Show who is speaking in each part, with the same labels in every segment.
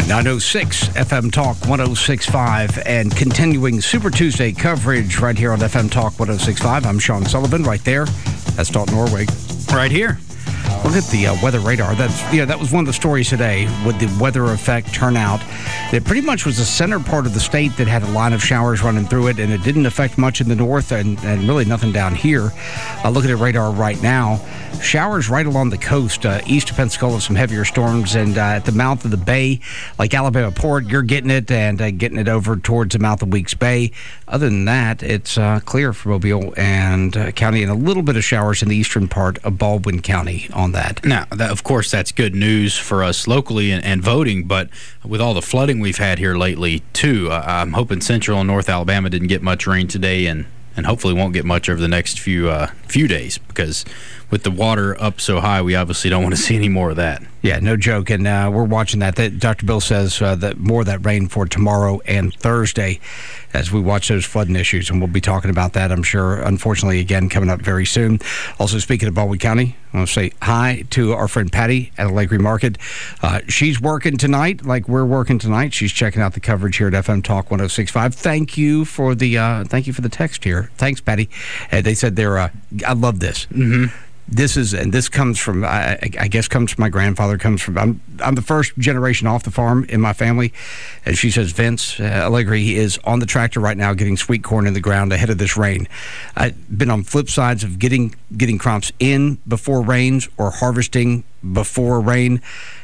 Speaker 1: 906 FM Talk 106.5 and continuing Super Tuesday coverage right here on FM Talk 106.5. I'm Sean Sullivan right there. That's Dalton Norwig right here. Look at the weather radar. That was one of the stories today with the weather effect turnout. It pretty much was the center part of the state that had a line of showers running through it, and it didn't affect much in the north and really nothing down here. Looking at radar right now, showers right along the coast, east of Pensacola, some heavier storms, and at the mouth of the bay, like Alabama Port, you're getting it, and getting it over towards the mouth of Weeks Bay. Other than that, it's clear for Mobile and County, and a little bit of showers in the eastern part of Baldwin County on that.
Speaker 2: Now, of course, that's good news for us locally and voting, but with all the flooding we've had here lately, too, I'm hoping Central and North Alabama didn't get much rain today and hopefully won't get much over the next few days, because with the water up so high, we obviously don't want to see any more of that.
Speaker 1: Yeah, no joke, and we're watching that. Dr. Bill says that more of that rain for tomorrow and Thursday as we watch those flooding issues, and we'll be talking about that, I'm sure, unfortunately, again, coming up very soon. Also, speaking of Baldwin County, I want to say hi to our friend Patty at Allegri Market. She's working tonight like we're working tonight. She's checking out the coverage here at FM Talk 106.5. Thank you for the text here. Thanks, Patty. They said I love this. Mm-hmm. This comes from, I guess, comes from my grandfather. I'm the first generation off the farm in my family, and she says Vince Allegri is on the tractor right now getting sweet corn in the ground ahead of this rain. I've been on flip sides of getting crops in before rains or harvesting before rain.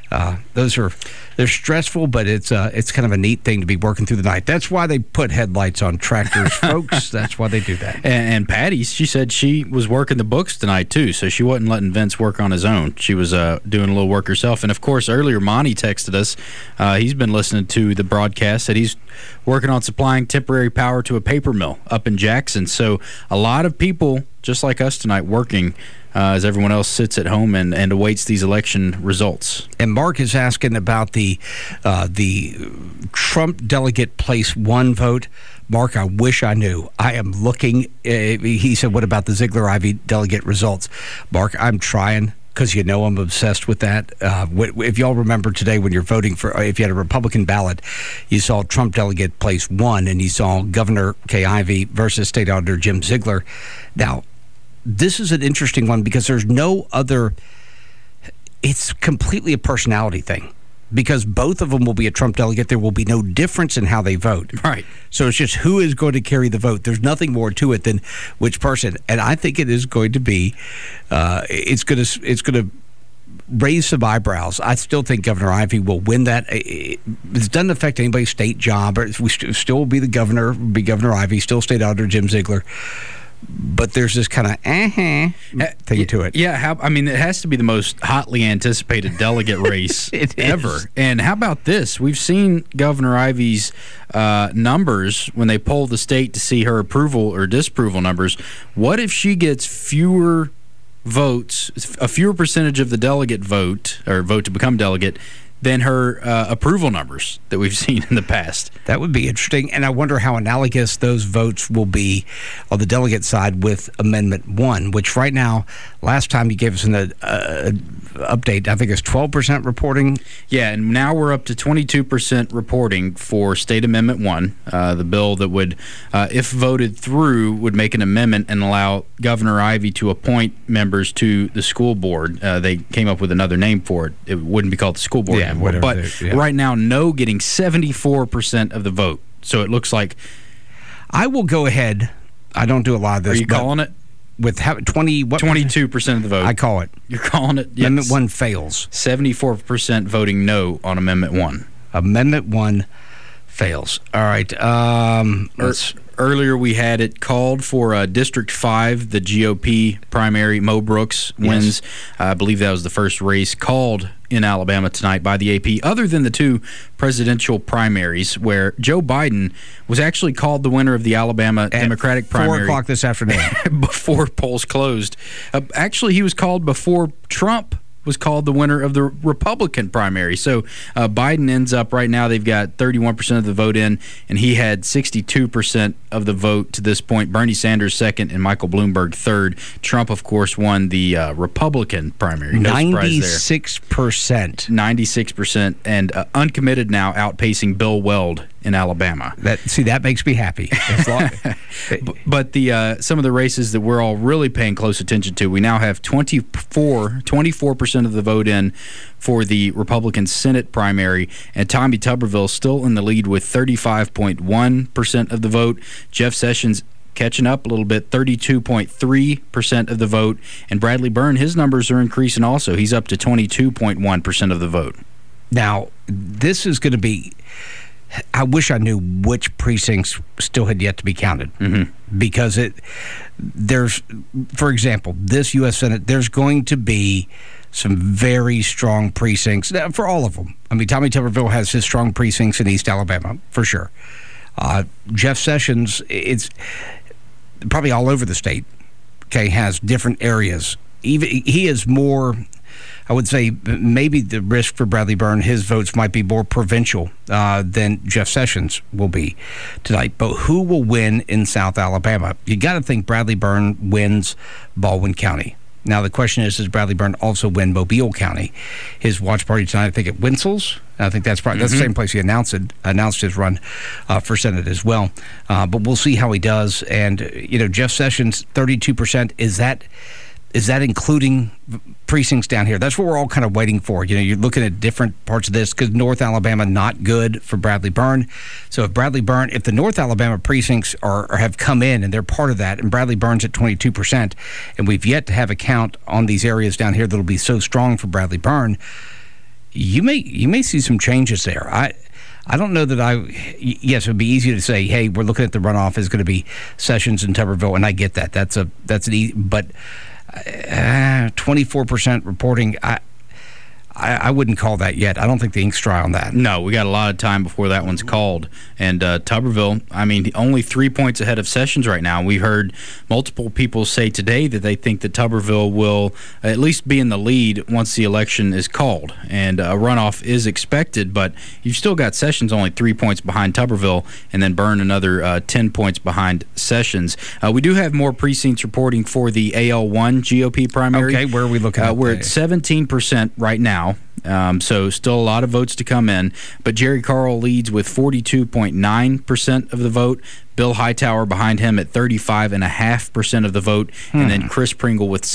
Speaker 1: They're stressful, but it's kind of a neat thing to be working through the night. That's why they put headlights on tractors, folks. That's why they do that.
Speaker 2: And Patty, she said she was working the books tonight, too, so she wasn't letting Vince work on his own. She was doing a little work herself. And, of course, earlier Monty texted us. He's been listening to the broadcast that he's working on supplying temporary power to a paper mill up in Jackson. So a lot of people, just like us tonight, working as everyone else sits at home and awaits these election results.
Speaker 1: And Mark is asking about the Trump delegate place one vote. Mark, I wish I knew. I am looking. He said, what about the Ziegler-Ivey delegate results? Mark, I'm trying, because I'm obsessed with that. If y'all remember today when you're voting if you had a Republican ballot, you saw Trump delegate place one, and you saw Governor Kay Ivey versus State Auditor Jim Ziegler. Now, this is an interesting one because there's no other. It's completely a personality thing because both of them will be a Trump delegate. There will be no difference in how they vote.
Speaker 2: Right.
Speaker 1: So it's just who is going to carry the vote. There's nothing more to it than which person. And I think it is going to be. It's going to raise some eyebrows. I still think Governor Ivey will win that. It doesn't affect anybody's state job. We still will be the governor. Be Governor Ivey. Still State Auditor Jim Ziegler. But there's this kind of thing to it.
Speaker 2: Yeah, it has to be the most hotly anticipated delegate race ever. And how about this? We've seen Governor Ivey's numbers when they poll the state to see her approval or disapproval numbers. What if she gets fewer votes, a fewer percentage of the delegate vote, or vote to become delegate, than her approval numbers that we've seen in the past?
Speaker 1: That would be interesting, and I wonder how analogous those votes will be on the delegate side with Amendment 1, which right now, last time you gave us an update, I think it's 12% reporting.
Speaker 2: Yeah, and now we're up to 22% reporting for State Amendment 1, the bill that would, if voted through, would make an amendment and allow Governor Ivey to appoint members to the school board. They came up with another name for it. It wouldn't be called the school board.
Speaker 1: Yeah, whatever.
Speaker 2: But right now, no getting 74% of the vote. So it looks like.
Speaker 1: I will go ahead. I don't do a lot of this.
Speaker 2: Are you calling it?
Speaker 1: With
Speaker 2: 22% of the vote.
Speaker 1: I call it.
Speaker 2: You're calling it? Yes.
Speaker 1: Amendment 1 fails.
Speaker 2: 74% voting no on Amendment 1.
Speaker 1: Amendment 1 fails. All right.
Speaker 2: Earlier we had it called for District 5, the GOP primary. Mo Brooks wins.
Speaker 1: Yes.
Speaker 2: I believe that was the first race called in Alabama tonight by the AP, other than the two presidential primaries where Joe Biden was actually called the winner of the Alabama Democratic primary.
Speaker 1: 4 o'clock this afternoon.
Speaker 2: Before polls closed. Actually, he was called before Trump was called the winner of the Republican primary. So Biden ends up right now, they've got 31% of the vote in, and he had 62% of the vote to this point. Bernie Sanders second and Michael Bloomberg third. Trump, of course, won the Republican primary. No
Speaker 1: 96%.
Speaker 2: 96%, and uncommitted now, outpacing Bill Weld in Alabama.
Speaker 1: That makes me happy.
Speaker 2: But the some of the races that we're all really paying close attention to, we now have 24% of the vote in for the Republican Senate primary, and Tommy Tuberville still in the lead with 35.1% of the vote. Jeff Sessions catching up a little bit, 32.3% of the vote, and Bradley Byrne, his numbers are increasing also. He's up to 22.1% of the vote.
Speaker 1: Now, this is going to be... I wish I knew which precincts still had yet to be counted, because there's, for example, this U.S. Senate, there's going to be some very strong precincts for all of them. I mean, Tommy Tuberville has his strong precincts in East Alabama, for sure. Jeff Sessions, it's probably all over the state, okay, has different areas. He is more... I would say maybe the risk for Bradley Byrne, his votes might be more provincial than Jeff Sessions will be tonight. But who will win in South Alabama? You got to think Bradley Byrne wins Baldwin County. Now, the question is, does Bradley Byrne also win Mobile County? His watch party tonight, I think, at Winsel's. I think that's probably that's the same place he announced his run for Senate as well. But we'll see how he does. And, Jeff Sessions, 32%, is that including precincts down here? That's what we're all kind of waiting for. You're looking at different parts of this because North Alabama not good for Bradley Byrne. So if the North Alabama precincts have come in and they're part of that, and Bradley Byrne's at 22%, and we've yet to have a count on these areas down here that'll be so strong for Bradley Byrne, you may see some changes there. I don't know that yes, it would be easy to say, hey, we're looking at the runoff is going to be Sessions and Tuberville, and I get that. That's an easy, but 24% reporting, I wouldn't call that yet. I don't think the ink's dry on that.
Speaker 2: No, we got a lot of time before that one's called. And Tuberville, only 3 points ahead of Sessions right now. We heard multiple people say today that they think that Tuberville will at least be in the lead once the election is called. And a runoff is expected, but you've still got Sessions only 3 points behind Tuberville, and then Byrne another 10 points behind Sessions. We do have more precincts reporting for the AL1 GOP primary.
Speaker 1: Okay, where are we looking at?
Speaker 2: We're at 17% right now. So still a lot of votes to come in. But Jerry Carl leads with 42.9% of the vote. Bill Hightower behind him at 35.5% of the vote. And then Chris Pringle with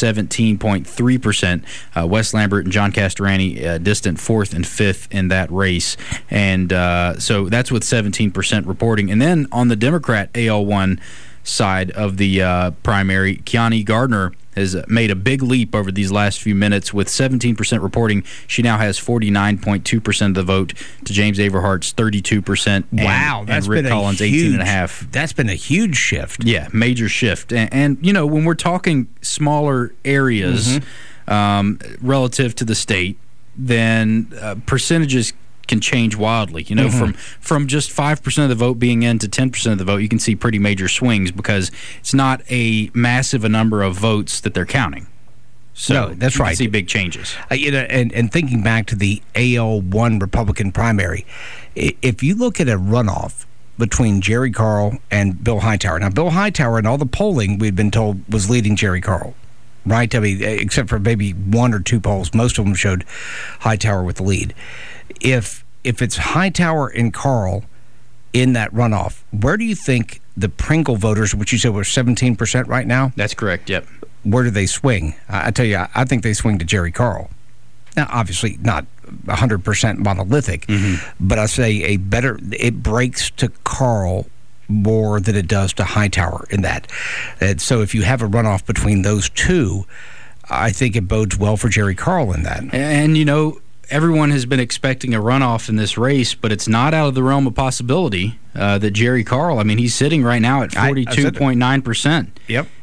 Speaker 2: 17.3%. Wes Lambert and John Castorani distant fourth and fifth in that race. And so that's with 17% reporting. And then on the Democrat AL1 side of the primary, Kiani Gardner has made a big leap over these last few minutes with 17% reporting. She now has 49.2% of the vote to James Averhart's 32%.
Speaker 1: Wow,
Speaker 2: that's and Rick been Collins 18.5%.
Speaker 1: That's been a huge shift.
Speaker 2: Yeah, major shift. And when we're talking smaller areas relative to the state, then percentages can change wildly. From just 5% of the vote being in to 10% of the vote, you can see pretty major swings because it's not a massive a number of votes that they're counting. So
Speaker 1: no, that's right.
Speaker 2: You can see big changes.
Speaker 1: And thinking back to the AL1 Republican primary, if you look at a runoff between Jerry Carl and Bill Hightower. Now, Bill Hightower, in all the polling we'd been told, was leading Jerry Carl, right? Except for maybe one or two polls. Most of them showed Hightower with the lead. If it's Hightower and Carl in that runoff, where do you think the Pringle voters, which you said were 17% right now?
Speaker 2: That's correct, yep.
Speaker 1: Where do they swing? I tell you, I think they swing to Jerry Carl. Now, obviously not 100% monolithic, but I say it breaks to Carl more than it does to Hightower in that. And so if you have a runoff between those two, I think it bodes well for Jerry Carl in that.
Speaker 2: And, everyone has been expecting a runoff in this race, but it's not out of the realm of possibility that Jerry Carl, he's sitting right now at 42.9%.
Speaker 1: Yep.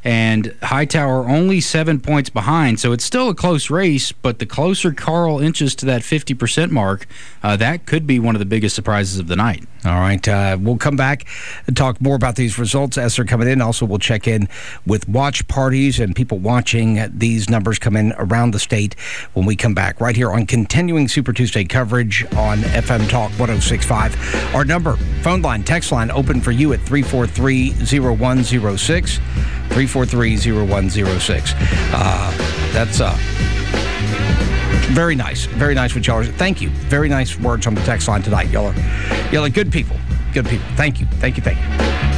Speaker 2: and Hightower only 7 points behind. So it's still a close race, but the closer Carl inches to that 50% mark, that could be one of the biggest surprises of the night.
Speaker 1: All right. We'll come back and talk more about these results as they're coming in. Also, we'll check in with watch parties and people watching these numbers come in around the state when we come back right here on continuing Super Tuesday coverage on FM Talk 106.5. Our number, phone line, text line open for you at 343-0106. 343-0106. That's very nice. Very nice what y'all are. Thank you. Very nice words on the text line tonight. Y'all are good people. Good people. Thank you. Thank you. Thank you.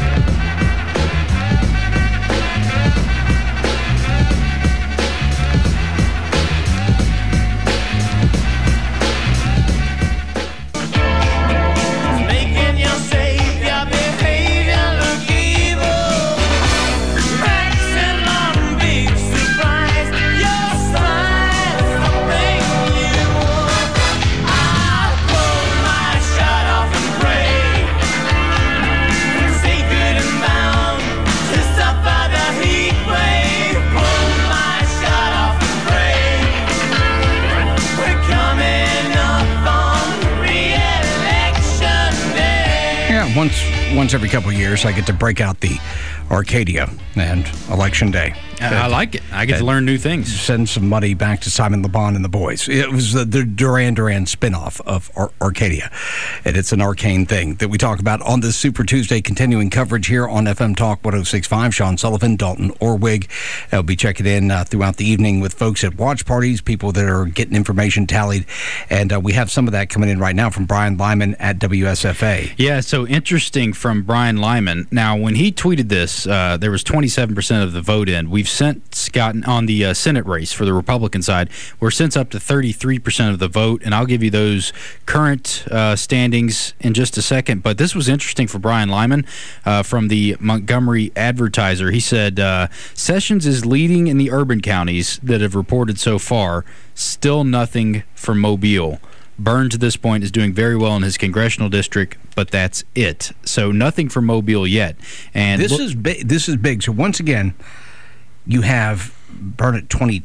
Speaker 1: Once every couple of years, I get to break out the Arcadia and Election Day.
Speaker 2: I like it. I get to learn new things.
Speaker 1: Send some money back to Simon LeBon and the boys. It was the Duran Duran spinoff of Arcadia, and it's an arcane thing that we talk about on this Super Tuesday continuing coverage here on FM Talk 106.5. Sean Sullivan, Dalton Orwig. I'll be checking in throughout the evening with folks at watch parties, people that are getting information tallied, and we have some of that coming in right now from Brian Lyman at WSFA.
Speaker 2: Yeah, so interesting from Brian Lyman. Now, when he tweeted this, there was 27% of the vote in. We've since gotten on the Senate race for the Republican side. We're since up to 33% of the vote, and I'll give you those current standings in just a second. But this was interesting for Brian Lyman from the Montgomery Advertiser. He said, Sessions is leading in the urban counties that have reported so far. Still nothing for Mobile. Byrne, to this point, is doing very well in his congressional district, but that's it. So nothing for Mobile yet. And
Speaker 1: this is big. So once again, you have Byrne at 22%.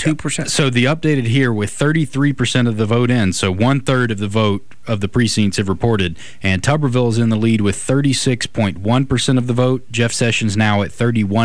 Speaker 2: So the updated here with 33% of the vote in, so 1/3 of the vote of the precincts have reported, and Tuberville is in the lead with 36.1% of the vote. Jeff Sessions now at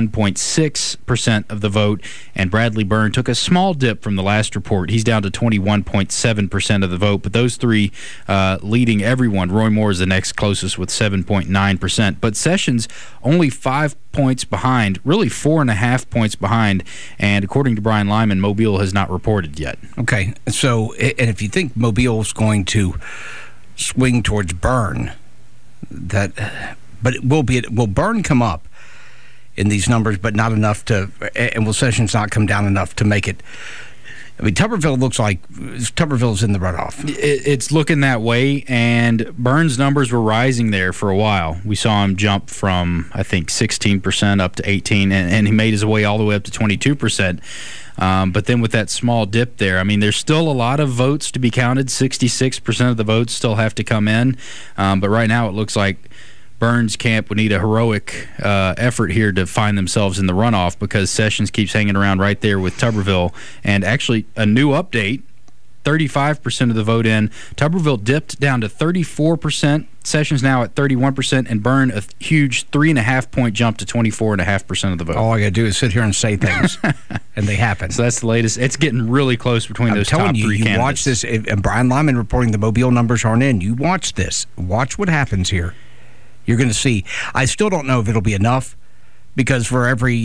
Speaker 2: 31.6% of the vote, and Bradley Byrne took a small dip from the last report. He's down to 21.7% of the vote, but those three leading everyone. Roy Moore is the next closest with 7.9%, but Sessions only 5 points behind, really 4.5 points behind, and according to Brian Lyman, Mobile has not reported yet.
Speaker 1: Okay, so, and if you think Mobile's going to swing towards Byrne, but will Byrne come up in these numbers, but not enough to, and will Sessions not come down enough to make it? I mean, Tuberville's in the runoff.
Speaker 2: It's looking that way, and Byrne's numbers were rising there for a while. We saw him jump from, I think, 16% up to 18%, and he made his way all the way up to 22%. But then with that small dip there, I mean, there's still a lot of votes to be counted. 66% of the votes still have to come in. But right now it looks like Byrne's camp would need a heroic effort here to find themselves in the runoff, because Sessions keeps hanging around right there with Tuberville. And actually, a new update, 35% of the vote in. Tuberville dipped down to 34%. Sessions now at 31%, and Byrne a huge 3.5-point jump to 24.5% of the vote.
Speaker 1: All I got to do is sit here and say things, and they happen.
Speaker 2: So that's the latest. It's getting really close between those top three candidates.
Speaker 1: You watch this, and Brian Lyman reporting the Mobile numbers aren't in. You watch this. Watch what happens here. You're going to see. I still don't know if it'll be enough, because for every,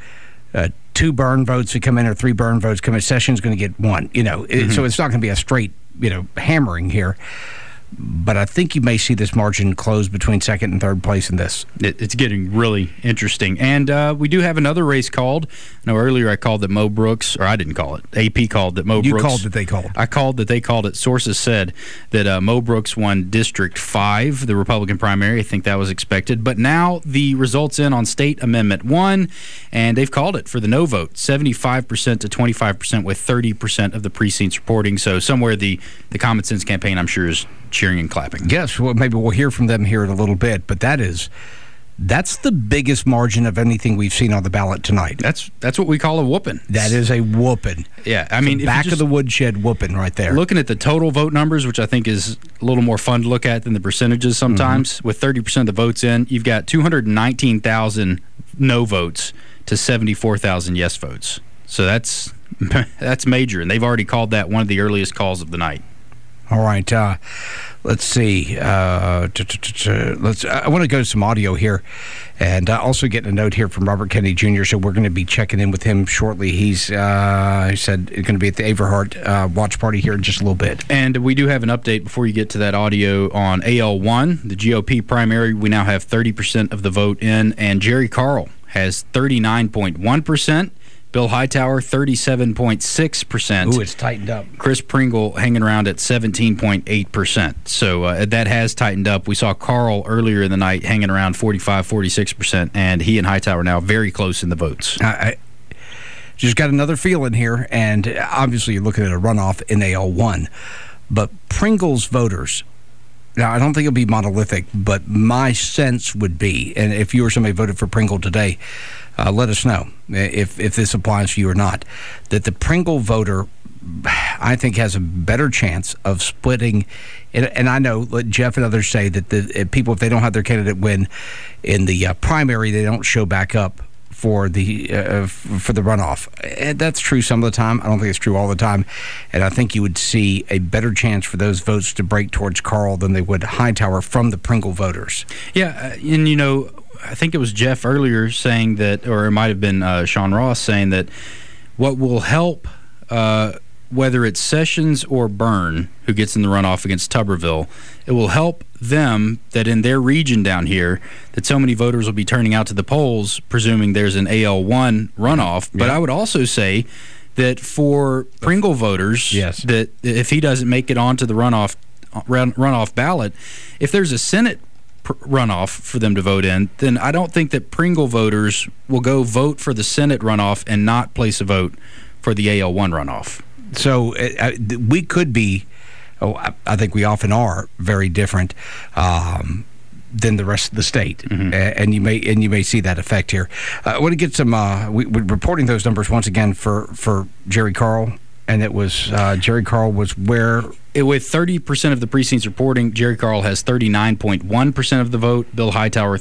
Speaker 1: 2 Byrne votes that come in or 3 Byrne votes come in, Sessions going to get 1. So it's not going to be a straight, hammering here. But I think you may see this margin close between second and third place in this.
Speaker 2: It's getting really interesting. And we do have another race called. I know earlier I called that Mo Brooks, or I didn't call it. AP called that Mo Brooks.
Speaker 1: You called that they called.
Speaker 2: I called that they called it. Sources said that Mo Brooks won District 5, the Republican primary. I think that was expected. But now the results in on State Amendment 1, and they've called it for the no vote, 75% to 25% with 30% of the precincts reporting. So somewhere the Common Sense campaign, I'm sure, is cheering and clapping.
Speaker 1: Yes, well, maybe we'll hear from them here in a little bit, but that is That's the biggest margin of anything we've seen on the ballot tonight.
Speaker 2: That's what we call a whooping.
Speaker 1: That is a whooping.
Speaker 2: Yeah, I mean,
Speaker 1: back of the woodshed whooping right there.
Speaker 2: Looking at the total vote numbers, which I think is a little more fun to look at than the percentages sometimes, with 30% of the votes in, you've got 219,000 no votes to 74,000 yes votes. So that's major, and they've already called that one of the earliest calls of the night.
Speaker 1: All right, let's see. I want to go to some audio here, and also getting a note here from Robert Kennedy Jr., so we're going to be checking in with him shortly. He said he's going to be at the Averhart watch party here in just a little bit.
Speaker 2: And we do have an update before you get to that audio on AL1, the GOP primary. We now have 30% of the vote in, and Jerry Carl has 39.1%. Bill Hightower, 37.6%.
Speaker 1: Ooh, it's tightened up.
Speaker 2: Chris Pringle hanging around at 17.8%. So that has tightened up. We saw Carl earlier in the night hanging around 45, 46%, and he and Hightower now very close in the votes.
Speaker 1: I just got another feeling here, and obviously you're looking at a runoff in AL1, but Pringle's voters, now I don't think it'll be monolithic, but my sense would be, and if you or somebody voted for Pringle today, let us know if this applies to you or not, that the Pringle voter, I think, has a better chance of splitting. And I know Jeff and others say that the people, if they don't have their candidate win in the primary, they don't show back up for the runoff. And that's true some of the time. I don't think it's true all the time. And I think you would see a better chance for those votes to break towards Carl than they would Hightower from the Pringle voters.
Speaker 2: Yeah, and you know, I think it was Jeff earlier saying that, or it might have been Sean Ross saying that what will help, whether it's Sessions or Byrne, who gets in the runoff against Tuberville, it will help them that in their region down here that so many voters will be turning out to the polls, presuming there's an AL1 runoff. But I would also say that for Pringle voters,
Speaker 1: yes,
Speaker 2: that if he doesn't make it onto the runoff ballot, if there's a Senate runoff for them to vote in, then I don't think that Pringle voters will go vote for the Senate runoff and not place a vote for the AL1 runoff.
Speaker 1: So we could be, I think we often are, very different than the rest of the state, and you may see that effect here. I want to get some. We're reporting those numbers once again for Jerry Carl, and it was Jerry Carl was where.
Speaker 2: With 30% of the precincts reporting, Jerry Carl has 39.1% of the vote. Bill Hightower,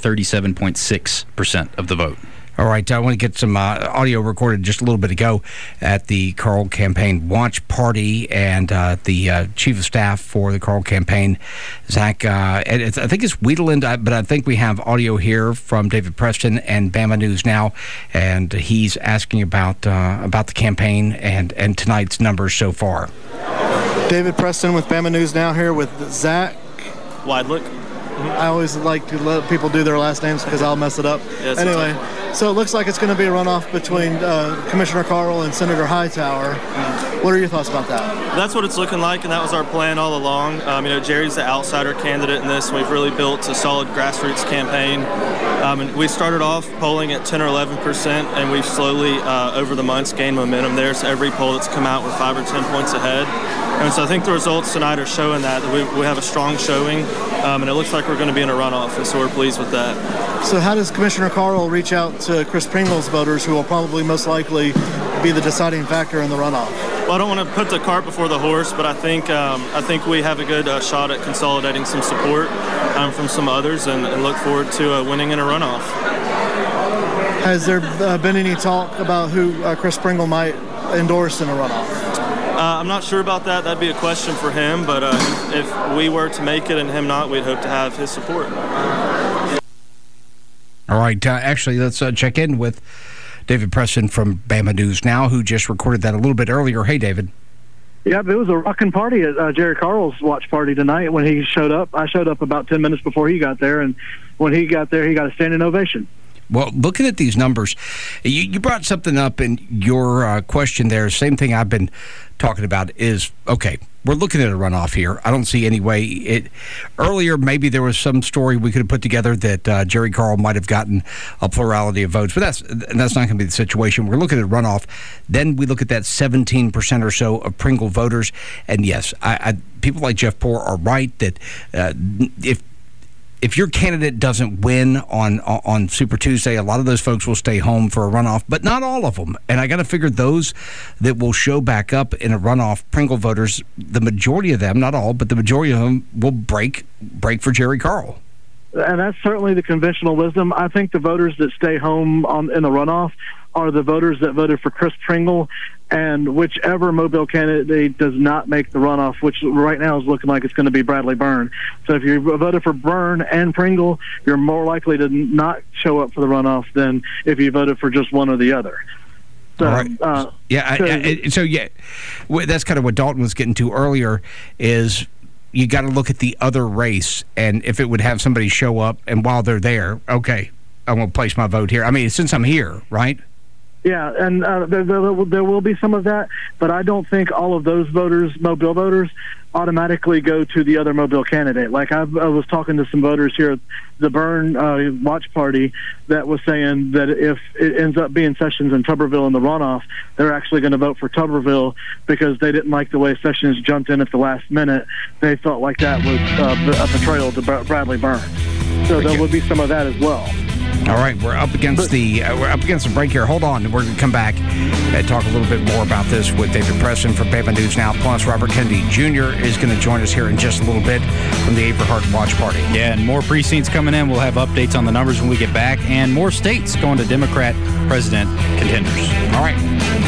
Speaker 2: 37.6% of the vote.
Speaker 1: All right, I want to get some audio recorded just a little bit ago at the Carl campaign watch party, and the chief of staff for the Carl campaign, Zach, I think it's Wiedeland, but I think we have audio here from David Preston and Bama News Now, and he's asking about the campaign and tonight's numbers so far.
Speaker 3: David Preston with Bama News Now here with Zach
Speaker 4: Weidlich.
Speaker 3: I always like to let people do their last names because I'll mess it up.
Speaker 4: Yes,
Speaker 3: anyway, so it looks like it's going to be a runoff between Commissioner Carl and Senator Hightower. What are your thoughts about that?
Speaker 4: That's what it's looking like, and that was our plan all along. Jerry's the outsider candidate in this, and we've really built a solid grassroots campaign. And we started off polling at 10 or 11%, and we've slowly, over the months, gained momentum there. So every poll that's come out, we're 5 or 10 points ahead. And so I think the results tonight are showing that we have a strong showing, and it looks like we're going to be in a runoff, and so we're pleased with that.
Speaker 3: So how does Commissioner Carl reach out to Chris Pringle's voters, who will probably most likely be the deciding factor in the runoff?
Speaker 4: Well, I don't want to put the cart before the horse, but I think we have a good shot at consolidating some support from some others, and look forward to winning in a runoff.
Speaker 3: Has there been any talk about who Chris Pringle might endorse in a runoff?
Speaker 4: I'm not sure about that. That'd be a question for him, but if we were to make it and him not, we'd hope to have his support.
Speaker 1: All right. Actually, let's check in with David Preston from Bama News Now, who just recorded that a little bit earlier. Hey, David.
Speaker 5: Yeah, it was a rocking party at Jerry Carl's watch party tonight when he showed up. I showed up about 10 minutes before he got there, and when he got there, he got a standing ovation.
Speaker 1: Well, looking at these numbers, you brought something up in your question there. Same thing I've been talking about is, okay, we're looking at a runoff here. I don't see any way. Earlier, maybe there was some story we could have put together that Jerry Carl might have gotten a plurality of votes, but that's not going to be the situation. We're looking at a runoff. Then we look at that 17% or so of Pringle voters. And yes, people like Jeff Poore are right that if your candidate doesn't win on Super Tuesday, a lot of those folks will stay home for a runoff, but not all of them. And I got to figure those that will show back up in a runoff, Pringle voters, the majority of them, not all, but the majority of them will break for Jerry Carl.
Speaker 5: And that's certainly the conventional wisdom. I think the voters that stay home in the runoff are the voters that voted for Chris Pringle, and whichever Mobile candidate does not make the runoff, which right now is looking like it's going to be Bradley Byrne. So if you voted for Byrne and Pringle, you're more likely to not show up for the runoff than if you voted for just one or the other. So,
Speaker 1: all right. That's kind of what Dalton was getting to earlier is you got to look at the other race, and if it would have somebody show up, and while they're there, okay, I'm going to place my vote here. I mean, since I'm here, right?
Speaker 5: Yeah, and there will be some of that, but I don't think all of those voters, Mobile voters, automatically go to the other Mobile candidate. Like I was talking to some voters here at the Byrne watch party that was saying that if it ends up being Sessions and Tuberville in the runoff, they're actually going to vote for Tuberville because they didn't like the way Sessions jumped in at the last minute. They felt like that was a betrayal to Bradley Byrne. So there would be some of that as well.
Speaker 1: All right, we're up against the break here. Hold on, we're going to come back and talk a little bit more about this with David Preston from Bama News Now. Plus, Robert Kennedy Jr. is going to join us here in just a little bit from the Averhart Watch Party.
Speaker 2: Yeah, and more precincts coming in. We'll have updates on the numbers when we get back, and more states going to Democrat president contenders.
Speaker 1: All right.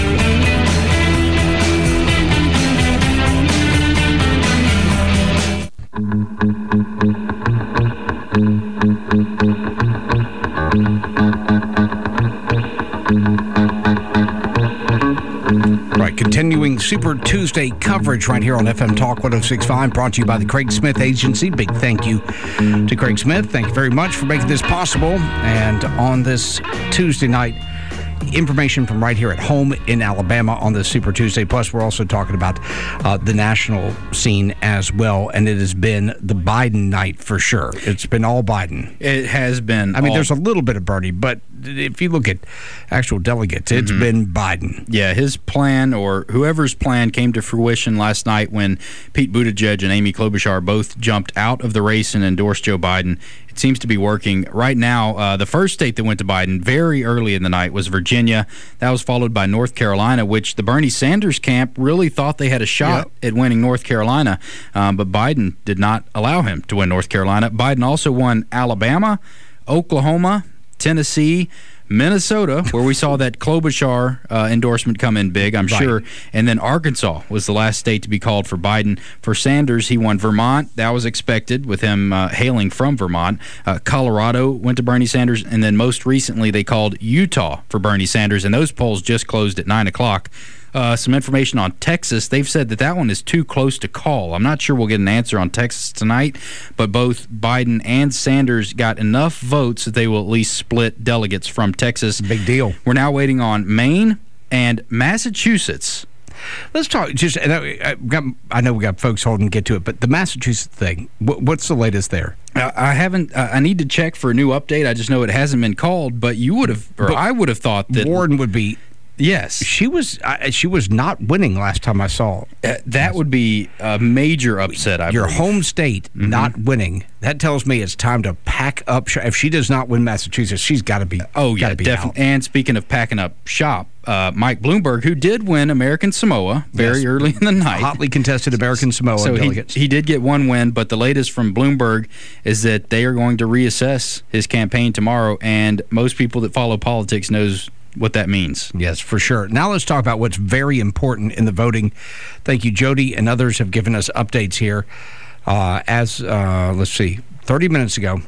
Speaker 1: Continuing Super Tuesday coverage right here on FM Talk 106.5, brought to you by the Craig Smith Agency. Big thank you to Craig Smith. Thank you very much for making this possible. And on this Tuesday night, information from right here at home in Alabama on the Super Tuesday. Plus, we're also talking about the national scene as well. And it has been the Biden night for sure. It's been all Biden.
Speaker 2: It has been.
Speaker 1: I mean, there's a little bit of Bernie, but if you look at actual delegates, it's been Biden.
Speaker 2: Yeah, his plan, or whoever's plan, came to fruition last night when Pete Buttigieg and Amy Klobuchar both jumped out of the race and endorsed Joe Biden. It seems to be working. Right now, the first state that went to Biden very early in the night was Virginia. That was followed by North Carolina, which the Bernie Sanders camp really thought they had a shot at winning North Carolina, but Biden did not allow him to win North Carolina. Biden also won Alabama, Oklahoma, Tennessee, Minnesota, where we saw that Klobuchar endorsement come in big, I'm sure. And then Arkansas was the last state to be called for Biden. For Sanders, he won Vermont. That was expected with him hailing from Vermont. Colorado went to Bernie Sanders. And then most recently, they called Utah for Bernie Sanders. And those polls just closed at 9 o'clock. Some information on Texas. They've said that one is too close to call. I'm not sure we'll get an answer on Texas tonight, but both Biden and Sanders got enough votes that they will at least split delegates from Texas.
Speaker 1: Big deal.
Speaker 2: We're now waiting on Maine and Massachusetts.
Speaker 1: Let's talk. I know we got folks holding to get to it, but the Massachusetts thing. What's the latest there?
Speaker 2: I haven't. I need to check for a new update. I just know it hasn't been called. But you would have, or I would have thought that
Speaker 1: Warren would be.
Speaker 2: Yes.
Speaker 1: She was not winning last time I saw.
Speaker 2: That would be a major upset, I believe.
Speaker 1: Your home state not winning. That tells me it's time to pack up. If she does not win Massachusetts, she's got to be definitely out.
Speaker 2: And speaking of packing up shop, Mike Bloomberg, who did win American Samoa very early in the night.
Speaker 1: Hotly contested American Samoa delegates.
Speaker 2: He did get one win, but the latest from Bloomberg is that they are going to reassess his campaign tomorrow, and most people that follow politics knows what that means.
Speaker 1: Yes, for sure. Now let's talk about what's very important in the voting. Thank you, Jody, and others have given us updates here. Let's see, 30 minutes ago,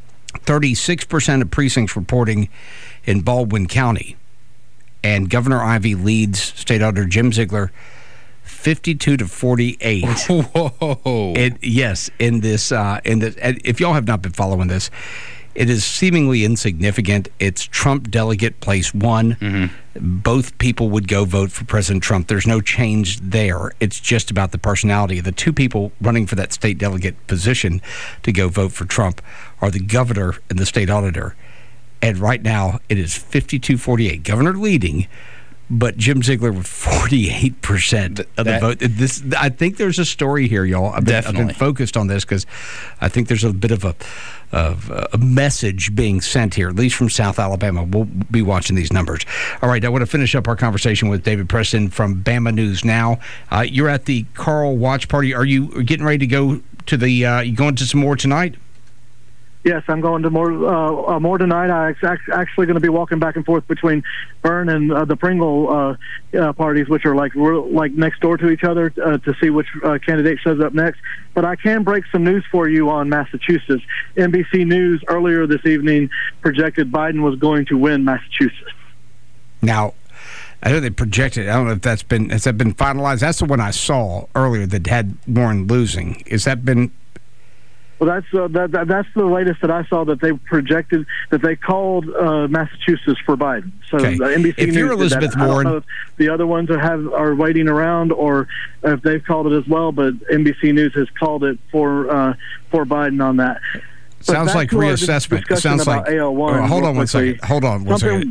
Speaker 1: 36% of precincts reporting in Baldwin County, and Governor Ivey leads State Auditor Jim Ziegler 52-48.
Speaker 2: Whoa!
Speaker 1: In this, if y'all have not been following this, it is seemingly insignificant. It's Trump delegate place one. Both people would go vote for President Trump. There's no change there. It's just about the personality. The two people running for that state delegate position to go vote for Trump are the governor and the state auditor. And right now, it is 52-48. Governor leading, but Jim Ziegler with 48% of the vote. I think there's a story here, y'all. I've been focused on this because I think there's a bit of a message being sent here, at least from South Alabama. We'll be watching these numbers. All right, I want to finish up our conversation with David Preston from Bama News Now. You're at the Carl watch party. Are you getting ready to go to the? You going to some more tonight?
Speaker 5: Yes, I'm going to more tonight. I'm actually going to be walking back and forth between Byrne and the Pringle parties, which are like next door to each other, to see which candidate shows up next. But I can break some news for you on Massachusetts. NBC News earlier this evening projected Biden was going to win Massachusetts.
Speaker 1: Now, I know they projected. I don't know if has that been finalized? That's the one I saw earlier that had Warren losing. Has that been?
Speaker 5: Well, that's the latest that I saw, that they projected, that they called Massachusetts for Biden. So NBC
Speaker 1: if
Speaker 5: News
Speaker 1: you're Elizabeth
Speaker 5: Warren,
Speaker 1: I don't
Speaker 5: know if the other ones are waiting around, or if they've called it as well. But NBC News has called it for Biden on that.
Speaker 1: Sounds like reassessment. It sounds like
Speaker 5: AL1.
Speaker 1: Hold on one second. Hold on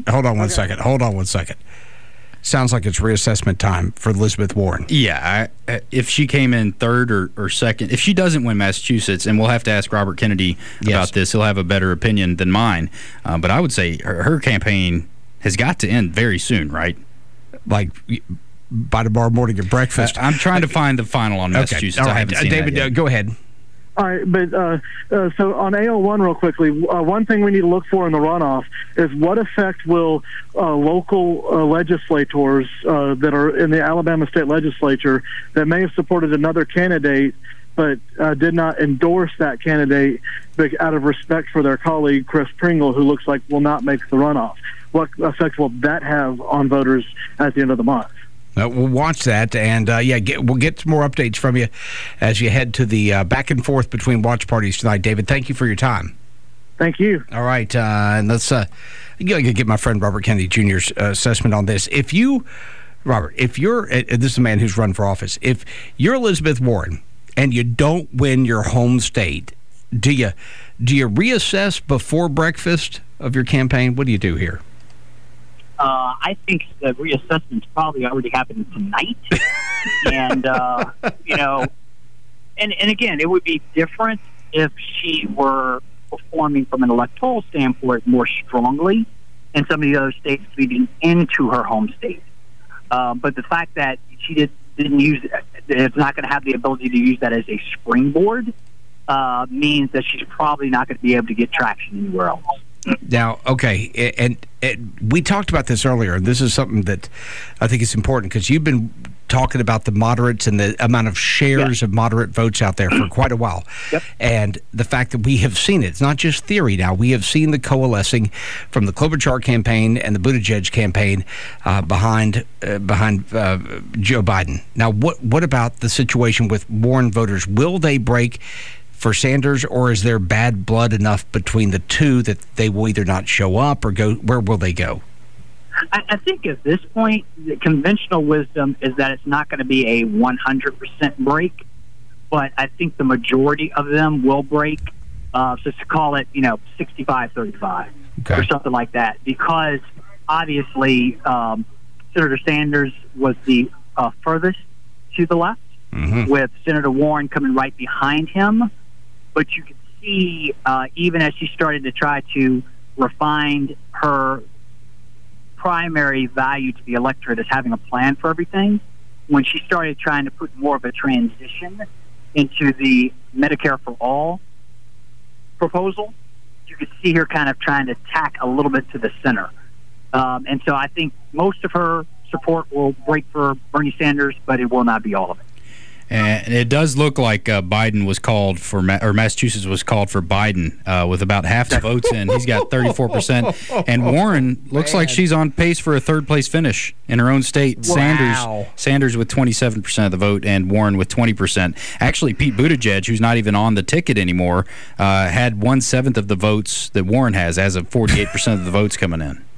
Speaker 1: one second. Sounds like it's reassessment time for Elizabeth Warren.
Speaker 2: Yeah, if she came in third or second, if she doesn't win Massachusetts, and we'll have to ask Robert Kennedy about this, he'll have a better opinion than mine. But I would say her campaign has got to end very soon, right?
Speaker 1: Like by tomorrow morning at breakfast.
Speaker 2: I'm trying to find the final on Massachusetts.
Speaker 1: All right.
Speaker 2: I haven't seen
Speaker 1: David,
Speaker 2: that yet.
Speaker 1: Go ahead.
Speaker 5: All right, but so on AL1 real quickly, one thing we need to look for in the runoff is what effect will local legislators that are in the Alabama state legislature that may have supported another candidate but did not endorse that candidate out of respect for their colleague, Chris Pringle, who looks like will not make the runoff. What effect will that have on voters at the end of the month?
Speaker 1: We'll watch that, and we'll get some more updates from you as you head to the back and forth between watch parties tonight. David, thank you for your time.
Speaker 5: Thank you.
Speaker 1: All right, and let's get my friend Robert Kennedy Jr.'s assessment on this. If you're this is a man who's run for office, if you're Elizabeth Warren and you don't win your home state, do you reassess before breakfast of your campaign? What do you do here?
Speaker 6: I think the reassessment's probably already happened tonight. And, and again, it would be different if she were performing from an electoral standpoint more strongly in some of the other states leading into her home state. But the fact that she didn't use it's not going to have the ability to use that as a springboard means that she's probably not going to be able to get traction anywhere else.
Speaker 1: Now, okay, and we talked about this earlier, and this is something that I think is important because you've been talking about the moderates and the amount of shares of moderate votes out there for quite a while.
Speaker 6: Yep.
Speaker 1: And the fact that we have seen it. It's not just theory now. We have seen the coalescing from the Klobuchar campaign and the Buttigieg campaign behind Joe Biden. Now, what about the situation with Warren voters? Will they break for Sanders, or is there bad blood enough between the two that they will either not show up or go? Where will they go?
Speaker 6: I think at this point, the conventional wisdom is that it's not going to be a 100% break, but I think the majority of them will break. So to call it, 65-35 or something like that, because obviously Senator Sanders was the furthest to the left, with Senator Warren coming right behind him. But you could see, even as she started to try to refine her primary value to the electorate as having a plan for everything, when she started trying to put more of a transition into the Medicare for All proposal, you could see her kind of trying to tack a little bit to the center. And so I think most of her support will break for Bernie Sanders, but it will not be all of it.
Speaker 2: And it does look like Biden was called for, or Massachusetts was called for Biden with about half the votes in. He's got 34%. And Warren looks like she's on pace for a third-place finish in her own state.
Speaker 1: Wow.
Speaker 2: Sanders with 27% of the vote and Warren with 20%. Actually, Pete Buttigieg, who's not even on the ticket anymore, had 1/7 of the votes that Warren has, as of 48% of the votes coming in.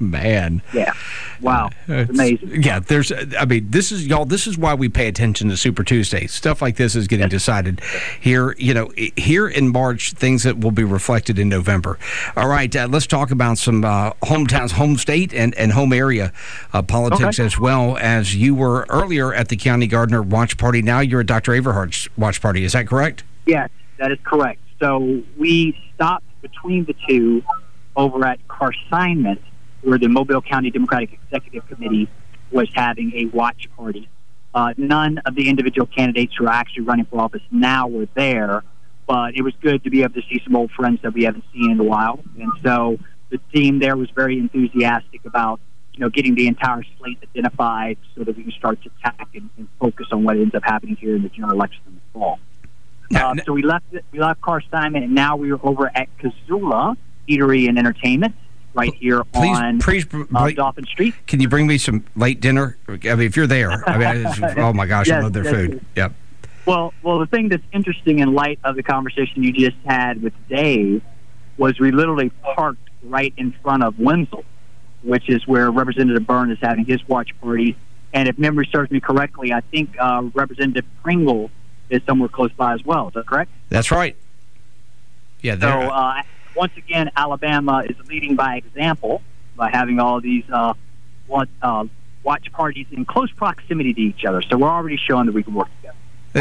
Speaker 1: Man.
Speaker 6: Yeah. Wow. It's amazing.
Speaker 1: Yeah, this is why we pay attention to Super Tuesday. Stuff like this is getting decided here, here in March, things that will be reflected in November. All right, let's talk about some hometowns, home state, and home area politics as well. As you were earlier at the Kiani Gardner watch party, now you're at Dr. Averhart's watch party. Is that correct?
Speaker 6: Yes, that is correct. So we stopped between the two over at Carsimon, where the Mobile County Democratic Executive Committee was having a watch party. None of the individual candidates who are actually running for office now were there, but it was good to be able to see some old friends that we haven't seen in a while. And so the team there was very enthusiastic about, getting the entire slate identified so that we can start to tack and focus on what ends up happening here in the general election in the fall. So we left Carsimon, and now we are over at Kazula Eatery and Entertainment, right here on Dolphin Street.
Speaker 1: Can you bring me some late dinner? I mean, if you're there. Oh my gosh, I love their food. Yep.
Speaker 6: Well, the thing that's interesting in light of the conversation you just had with Dave was we literally parked right in front of Wenzel, which is where Representative Byrne is having his watch party. And if memory serves me correctly, I think Representative Pringle is somewhere close by as well. Is that correct?
Speaker 1: That's right. Yeah.
Speaker 6: So, once again, Alabama is leading by example by having all these watch parties in close proximity to each other. So we're already showing that we can work together.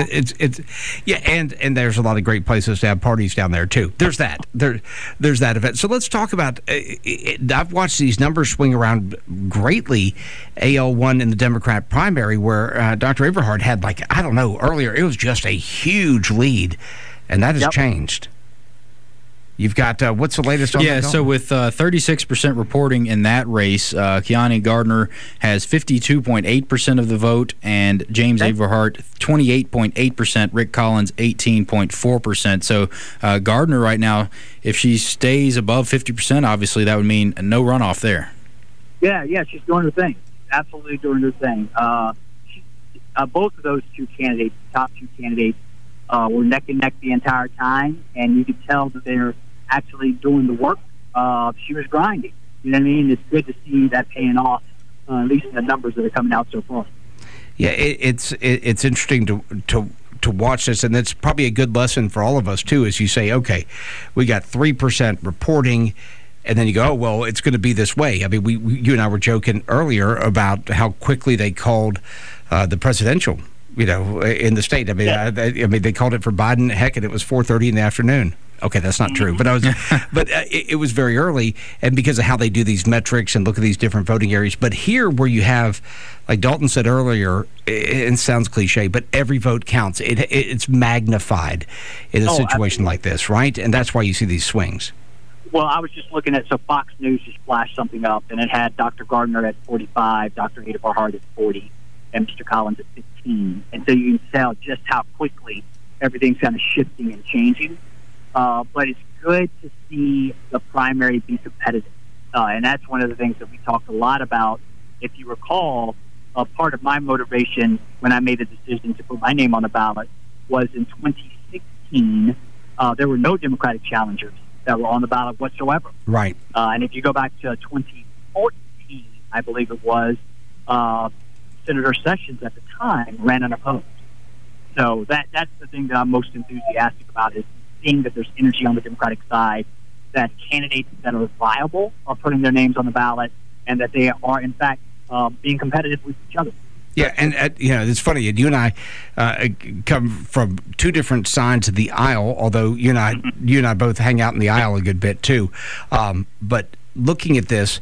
Speaker 1: And there's a lot of great places to have parties down there too. There's that. There's that event. So let's talk about. I've watched these numbers swing around greatly. AL1 in the Democrat primary, where Dr. Averhart had earlier it was just a huge lead, and that has changed. You've got, what's the latest on that?
Speaker 2: Yeah, so with 36% reporting in that race, Kiani Gardner has 52.8% of the vote, and James Averhart 28.8%, Rick Collins 18.4%. So Gardner right now, if she stays above 50%, obviously that would mean no runoff there.
Speaker 6: Yeah, she's doing her thing. Absolutely doing her thing. Both of those two candidates, top two candidates, were neck and neck the entire time, and you could tell that they're actually doing the work. She was grinding. You know what I mean? It's good to see that paying off, at least in the numbers that are coming out so far.
Speaker 1: Yeah, it's interesting to watch this, and it's probably a good lesson for all of us too. As you say, okay, we got 3% reporting. And then you go, oh, well, it's going to be this way. I mean, you and I were joking earlier about how quickly they called the presidential, in the state. I mean, they called it for Biden. Heck, and it was 4:30 in the afternoon. Okay, that's not true, but it was very early, and because of how they do these metrics and look at these different voting areas. But here, where you have, like Dalton said earlier, it sounds cliche, but every vote counts. It's magnified in a situation like this, right? And that's why you see these swings.
Speaker 6: Well, I was just looking at, so Fox News just flashed something up, and it had Dr. Gardner at 45, Dr. Averhart at 40, and Mr. Collins at 15. And so you can tell just how quickly everything's kind of shifting and changing. But it's good to see the primary be competitive. And that's one of the things that we talked a lot about. If you recall, part of my motivation when I made the decision to put my name on the ballot was in 2016, there were no Democratic challengers that were on the ballot whatsoever.
Speaker 1: Right.
Speaker 6: And if you go back to 2014, I believe it was, Senator Sessions at the time ran unopposed. So that's the thing that I'm most enthusiastic about, is seeing that there's energy on the Democratic side, that candidates that are viable are putting their names on the ballot, and that they are, in fact, being competitive with each other.
Speaker 1: Yeah, and it's funny. You and I come from two different sides of the aisle. Although you and I both hang out in the aisle a good bit too. But looking at this,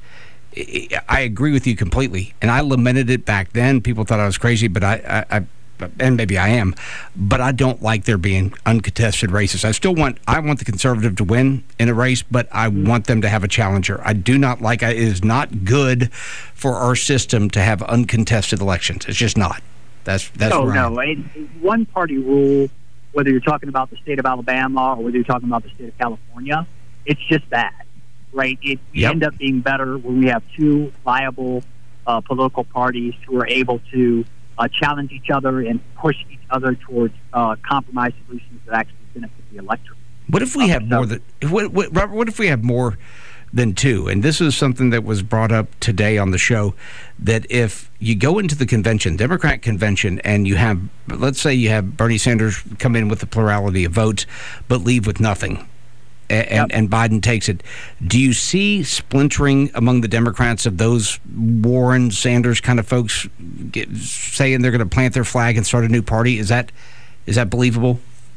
Speaker 1: I agree with you completely. And I lamented it back then. People thought I was crazy, but I and maybe I am, but I don't like there being uncontested races. I want the conservative to win in a race, but I want them to have a challenger. I do not like it. It is not good for our system to have uncontested elections. It's just not. That's
Speaker 6: one party rule, whether you're talking about the state of Alabama or whether you're talking about the state of California, it's just bad, right? We end up being better when we have two viable political parties who are able to challenge each other and push each other towards compromise solutions that actually benefit the electorate.
Speaker 1: What if we have more? Robert, what if we have more than 2. And this is something that was brought up today on the show, that if you go into the convention, Democrat convention, and you have, let's say you have Bernie Sanders come in with a plurality of votes, but leave with nothing, and Biden takes it, do you see splintering among the Democrats of those Warren, Sanders kind of folks saying they're going to plant their flag and start a new party? Is that believable?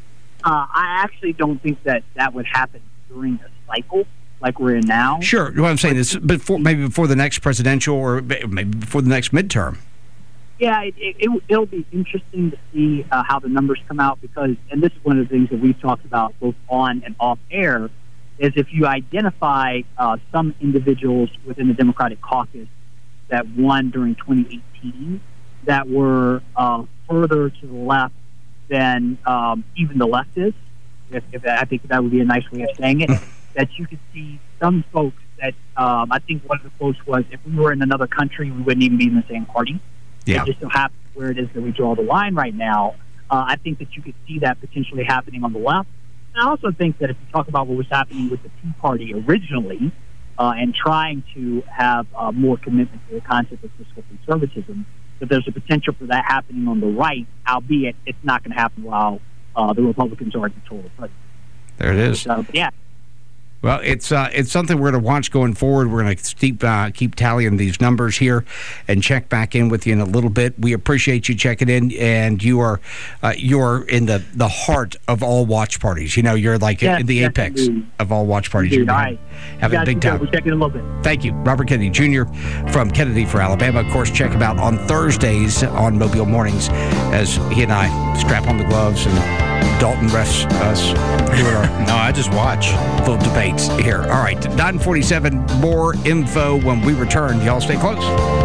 Speaker 6: I actually don't think that would happen during a cycle like we're in now.
Speaker 1: Sure. What I'm saying is maybe before the next presidential, or maybe before the next midterm.
Speaker 6: Yeah, it'll be interesting to see how the numbers come out, because, and this is one of the things that we've talked about both on and off air, is if you identify some individuals within the Democratic caucus that won during 2018 that were further to the left than even the left is, if I think that would be a nice way of saying it, that you could see some folks that, I think one of the quotes was, if we were in another country, we wouldn't even be in the same party.
Speaker 1: Yeah.
Speaker 6: It just so happens where it is that we draw the line right now. I think that you could see that potentially happening on the left. And I also think that if you talk about what was happening with the Tea Party originally, and trying to have more commitment to the concept of fiscal conservatism, that there's a potential for that happening on the right, albeit it's not going to happen while the Republicans are in control of the president.
Speaker 1: There it is.
Speaker 6: So, yeah.
Speaker 1: Well, it's something we're going to watch going forward. We're going to keep tallying these numbers here and check back in with you in a little bit. We appreciate you checking in, and you are in the heart of all watch parties. You know, you're like in the apex of all watch parties.
Speaker 6: Indeed. All right.
Speaker 1: Having a big time.
Speaker 6: We'll check in a little bit.
Speaker 1: Thank you. Robert Kennedy Jr. from Kennedy for Alabama. Of course, check him out on Thursdays on Mobile Mornings as he and I strap on the gloves and Dalton refs us doing our
Speaker 2: I just watch
Speaker 1: little debates here. All right, 9:47. More info when we return. Y'all stay close.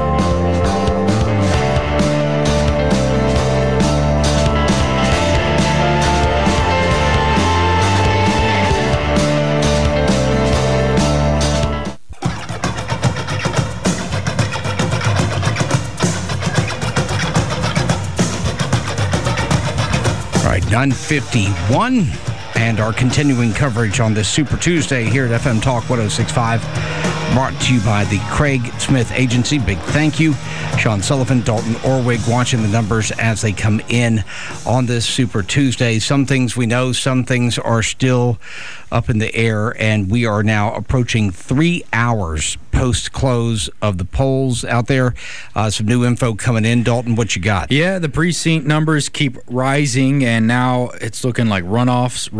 Speaker 1: All right, 9:51. And our continuing coverage on this Super Tuesday here at FM Talk 106.5, brought to you by the Craig Smith Agency. Big thank you. Sean Sullivan, Dalton Orwig, watching the numbers as they come in on this Super Tuesday. Some things we know, some things are still up in the air, and we are now approaching 3 hours post-close of the polls out there. Some new info coming in. Dalton, what you got?
Speaker 2: Yeah, the precinct numbers keep rising, and now it's looking like runoffs.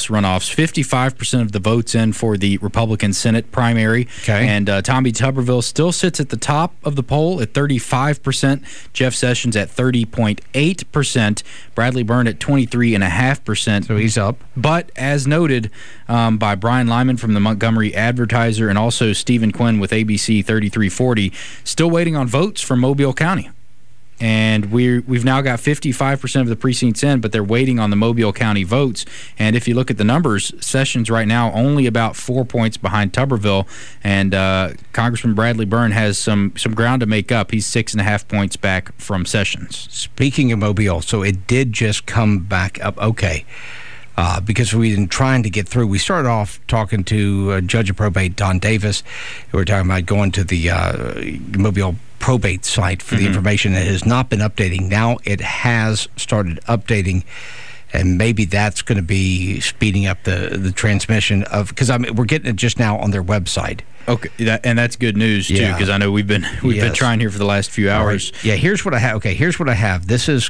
Speaker 2: 55% of the votes in for the Republican Senate primary.
Speaker 1: Okay.
Speaker 2: And Tommy Tuberville still sits at the top of the poll at 35%. Jeff Sessions at 30.8%. Bradley Byrne at 23.5%.
Speaker 1: So he's up.
Speaker 2: But as noted by Brian Lyman from the Montgomery Advertiser, and also Stephen Quinn with ABC 3340, still waiting on votes from Mobile County. And we've now got 55% of the precincts in, but they're waiting on the Mobile County votes. And if you look at the numbers, Sessions right now only about 4 points behind Tuberville, and Congressman Bradley Byrne has some ground to make up. He's 6.5 points back from Sessions.
Speaker 1: Speaking of Mobile, so it did just come back up. Okay. Because we've been trying to get through. We started off talking to Judge of Probate Don Davis. We were talking about going to the Mobile probate site for the information that has not been updating. Now it has started updating, and maybe that's going to be speeding up the transmission of, because we're getting it just now on their website.
Speaker 2: Okay, and that's good news too, because I know we've been trying here for the last few hours.
Speaker 1: Right. Yeah, here's what I have. Okay, here's what I have. This is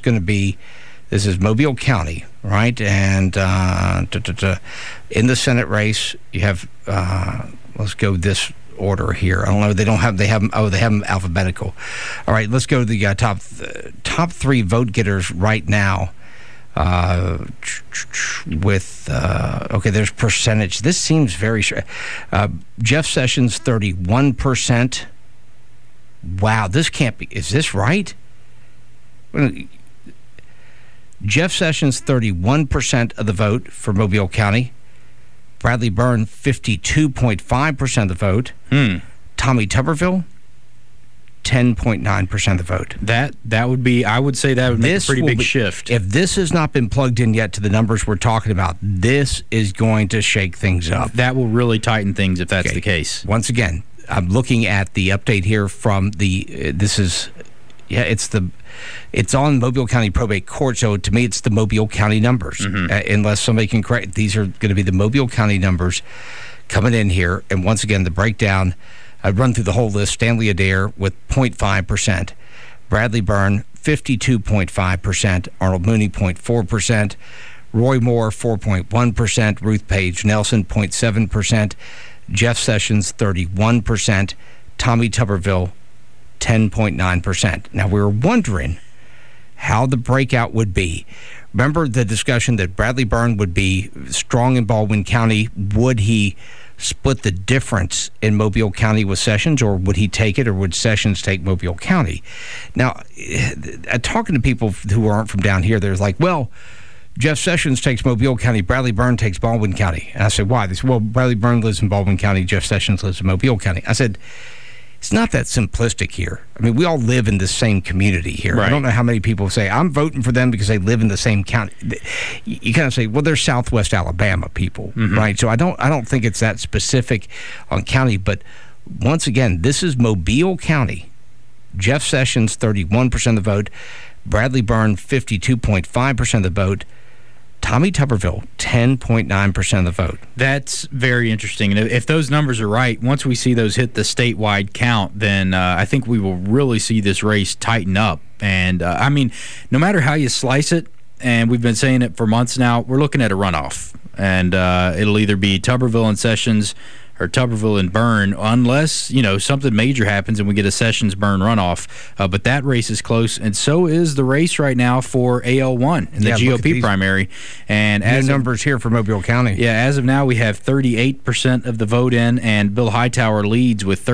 Speaker 1: Mobile County, right? And in the Senate race, you have let's go this order here. I don't know. They have them alphabetical. All right, let's go to the top three vote getters right now. With okay, there's percentage. This seems very Jeff Sessions 31%. Wow, this can't be. Is this right? Jeff Sessions 31% of the vote for Mobile County. Bradley Byrne 52.5% of the vote. Tommy Tuberville 10.9% of the vote.
Speaker 2: That would be, I would say that would make a pretty big shift.
Speaker 1: If this has not been plugged in yet to the numbers we're talking about, this is going to shake things up.
Speaker 2: That will really tighten things if that's the case.
Speaker 1: Once again, I'm looking at the update here from it's on Mobile County Probate Court, so to me it's the Mobile County numbers. Unless somebody can correct, these are going to be the Mobile County numbers coming in here. And once again, the breakdown, I run through the whole list. Stanley Adair with 0.5%, Bradley Byrne 52.5%, Arnold Mooney 0.4%, Roy Moore 4.1%, Ruth Page Nelson 0.7%, Jeff Sessions 31%, Tommy Tuberville 10.9%. Now, we were wondering how the breakout would be. Remember the discussion that Bradley Byrne would be strong in Baldwin County. Would he split the difference in Mobile County with Sessions, or would he take it, or would Sessions take Mobile County? Now, talking to people who aren't from down here, they're like, well, Jeff Sessions takes Mobile County, Bradley Byrne takes Baldwin County. And I said, why? They said, well, Bradley Byrne lives in Baldwin County, Jeff Sessions lives in Mobile County. I said, it's not that simplistic here. I mean, we all live in the same community here. Right. I don't know how many people say, I'm voting for them because they live in the same county. You kind of say, well, they're Southwest Alabama people, right? So I don't think it's that specific on county. But once again, this is Mobile County. Jeff Sessions, 31% of the vote. Bradley Byrne, 52.5% of the vote. Tommy Tuberville, 10.9% of the vote.
Speaker 2: That's very interesting. And if those numbers are right, once we see those hit the statewide count, then I think we will really see this race tighten up. And, I mean, no matter how you slice it, and we've been saying it for months now, we're looking at a runoff. And it'll either be Tuberville and Sessions or Tuberville and Byrne, unless, something major happens and we get a Sessions-Byrne runoff. But that race is close, and so is the race right now for AL1 in the GOP primary. And as
Speaker 1: numbers here for Mobile County.
Speaker 2: Yeah, as of now, we have 38% of the vote in, and Bill Hightower leads with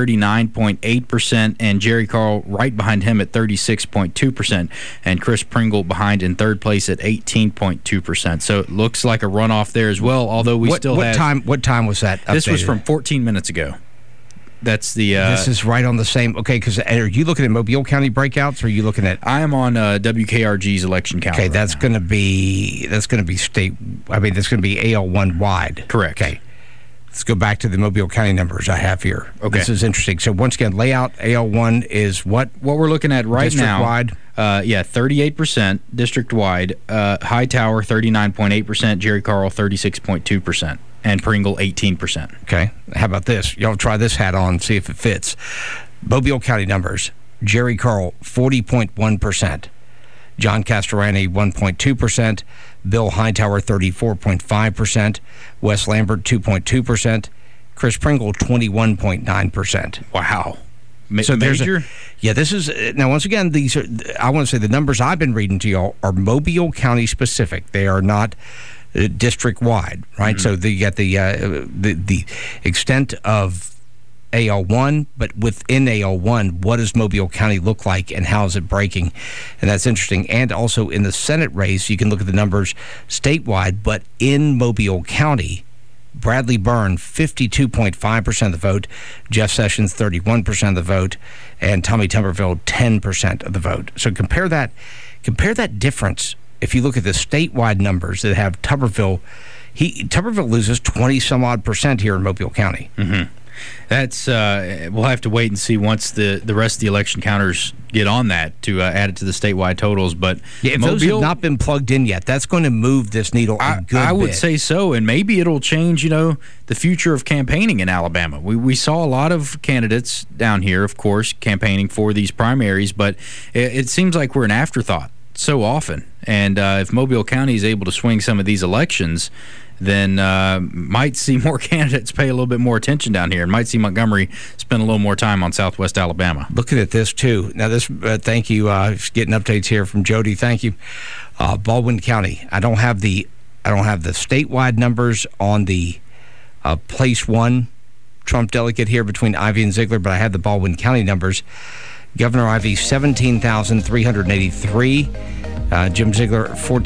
Speaker 2: 39.8%, and Jerry Carl right behind him at 36.2%, and Chris Pringle behind in third place at 18.2%. So it looks like a runoff there as well, although what
Speaker 1: time was that updated?
Speaker 2: This was from 14 minutes ago. That's the...
Speaker 1: this is right on the same... Okay, because are you looking at Mobile County breakouts, or are you looking at...
Speaker 2: I am on WKRG's election calendar.
Speaker 1: Okay, that's going to be state... I mean, that's going to be AL1 wide.
Speaker 2: Correct.
Speaker 1: Okay. Let's go back to the Mobile County numbers I have here.
Speaker 2: Okay.
Speaker 1: This is interesting. So, once again, layout AL1 is what?
Speaker 2: What we're looking at right now...
Speaker 1: District-wide?
Speaker 2: 38% district-wide. Hightower, 39.8%. Jerry Carl, 36.2%. And Pringle, 18%.
Speaker 1: Okay. How about this? Y'all try this hat on, see if it fits. Mobile County numbers. Jerry Carl, 40.1%. John Castellani, 1.2%. Bill Hightower, 34.5%. Wes Lambert, 2.2%. Chris Pringle, 21.9%.
Speaker 2: Wow.
Speaker 1: So
Speaker 2: major?
Speaker 1: This is, now once again, these are, I want to say the numbers I've been reading to y'all are Mobile County specific. They are not district wide, right? So you get the extent of AL1, but within AL1, what does Mobile County look like, and how is it breaking? And that's interesting. And also in the Senate race, you can look at the numbers statewide, but in Mobile County, Bradley Byrne, 52.5% of the vote, Jeff Sessions, 31% of the vote, and Tommy Tuberville, 10% of the vote. So compare that difference. If you look at the statewide numbers that have Tuberville, Tuberville loses 20-some-odd% here in Mobile County.
Speaker 2: That's we'll have to wait and see once the rest of the election counters get on that to add it to the statewide totals. But
Speaker 1: if those have not been plugged in yet, that's going to move this needle a good bit.
Speaker 2: I would say so, and maybe it'll change, the future of campaigning in Alabama. We saw a lot of candidates down here, of course, campaigning for these primaries, but it seems like we're an afterthought so often. And if Mobile County is able to swing some of these elections, then might see more candidates pay a little bit more attention down here, and might see Montgomery spend a little more time on Southwest Alabama.
Speaker 1: Looking at this too. Now this, thank you. Getting updates here from Jody. Thank you. Baldwin County. I don't have the statewide numbers on the place one Trump delegate here between Ivey and Ziegler, but I have the Baldwin County numbers. Governor Ivey, 17,383. Jim Ziegler,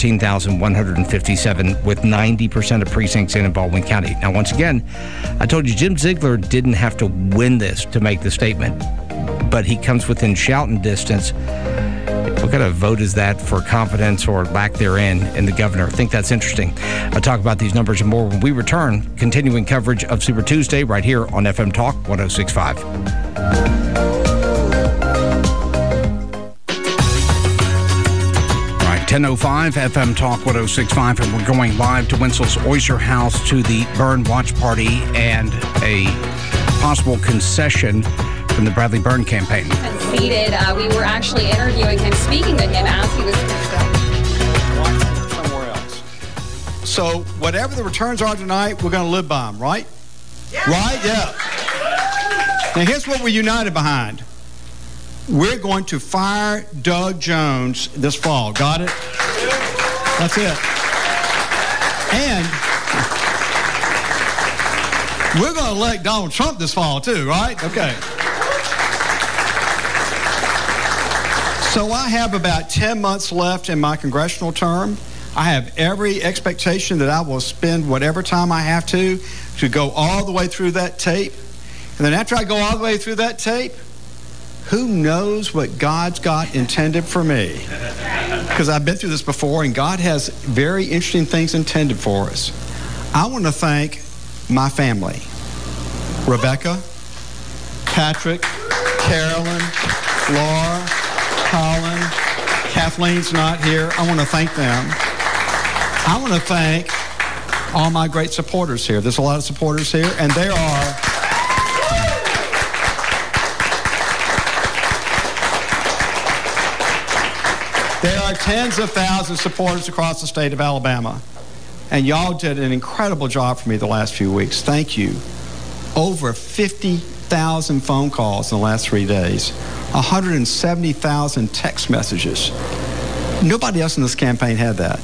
Speaker 1: 14,157, with 90% of precincts in Baldwin County. Now, once again, I told you Jim Ziegler didn't have to win this to make the statement, but he comes within shouting distance. What kind of vote is that for confidence or lack therein in the governor? I think that's interesting. I'll talk about these numbers and more when we return. Continuing coverage of Super Tuesday right here on FM Talk 106.5. All right, 10:05 FM Talk 106.5, and we're going live to Winslow's Oyster House to the Byrne Watch Party and a possible concession from the Bradley Byrne campaign.
Speaker 7: Seated, we were actually interviewing him, speaking to him as he was
Speaker 8: somewhere else. So whatever the returns are tonight, we're going to live by them, right? Yeah. Right? Yeah. Now here's what we're united behind. We're going to fire Doug Jones this fall. Got it? That's it. And we're going to elect Donald Trump this fall too, right? Okay. So I have about 10 months left in my congressional term. I have every expectation that I will spend whatever time I have to go all the way through that tape. And then after I go all the way through that tape, who knows what God's got intended for me? Because I've been through this before, and God has very interesting things intended for us. I want to thank my family. Rebecca, Patrick, Carolyn, Laura, Colin, Kathleen's not here. I want to thank them. I want to thank all my great supporters here. There's a lot of supporters here, and there are tens of thousands of supporters across the state of Alabama. And y'all did an incredible job for me the last few weeks. Thank you. Over 50,000 phone calls in the last 3 days. 170,000 text messages. Nobody else in this campaign had that.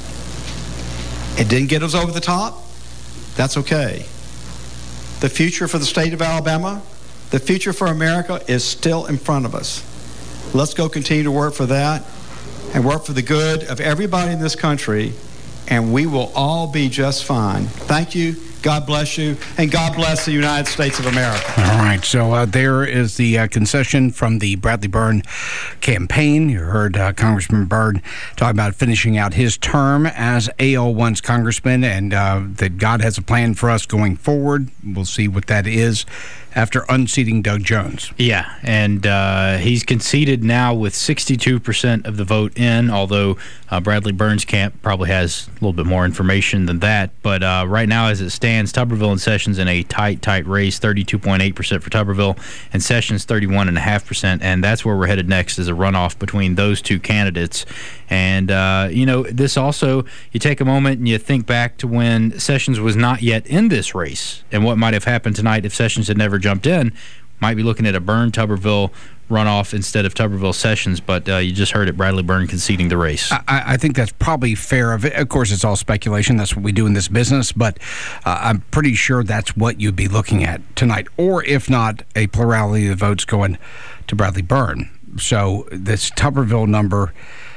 Speaker 8: It didn't get us over the top. That's okay. The future for the state of Alabama, the future for America is still in front of us. Let's go continue to work for that and work for the good of everybody in this country, and we will all be just fine. Thank you. God bless you, and God bless the United States of America.
Speaker 1: All right, so there is the concession from the Bradley Byrne campaign. You heard Congressman Byrne talk about finishing out his term as AL1's congressman, and that God has a plan for us going forward. We'll see what that is after unseating Doug Jones.
Speaker 2: Yeah, and he's conceded now with 62% of the vote in, although Bradley Byrne's camp probably has a little bit more information than that. But right now, as it stands, Tuberville and Sessions in a tight race, 32.8% for Tuberville, and Sessions 31.5%, and that's where we're headed next, is a runoff between those two candidates. And, this also, you take a moment and you think back to when Sessions was not yet in this race and what might have happened tonight if Sessions had never jumped in. Might be looking at a Byrne-Tuberville runoff instead of Tuberville-Sessions, but you just heard it, Bradley Byrne conceding the race.
Speaker 1: I think that's probably fair. Of course, it's all speculation. That's what we do in this business, but I'm pretty sure that's what you'd be looking at tonight. Or if not, a plurality of the votes going to Bradley Byrne. So this Tuberville number,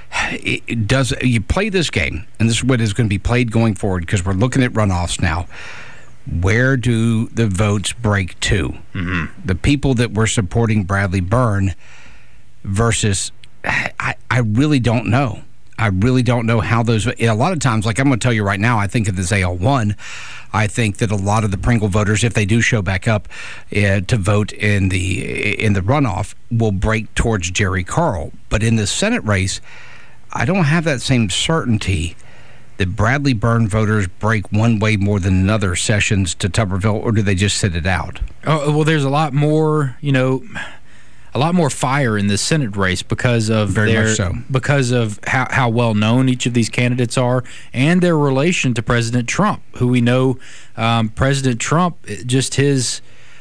Speaker 1: you play this game, and this is what is going to be played going forward, because we're looking at runoffs now. Where do the votes break to? Mm-hmm. The people that were supporting Bradley Byrne versus, I really don't know. I really don't know how those, a lot of times, like I'm going to tell you right now, I think of this AL1, I think that a lot of the Pringle voters, if they do show back up to vote in the runoff, will break towards Jerry Carl. But in the Senate race, I don't have that same certainty that Bradley Byrne voters break one way more than another, Sessions to Tuberville, or do they just sit it out?
Speaker 2: Oh, well, there's a lot more, a lot more fire in this Senate race because of because of how well known each of these candidates are and their relation to President Trump, who we know President Trump, just his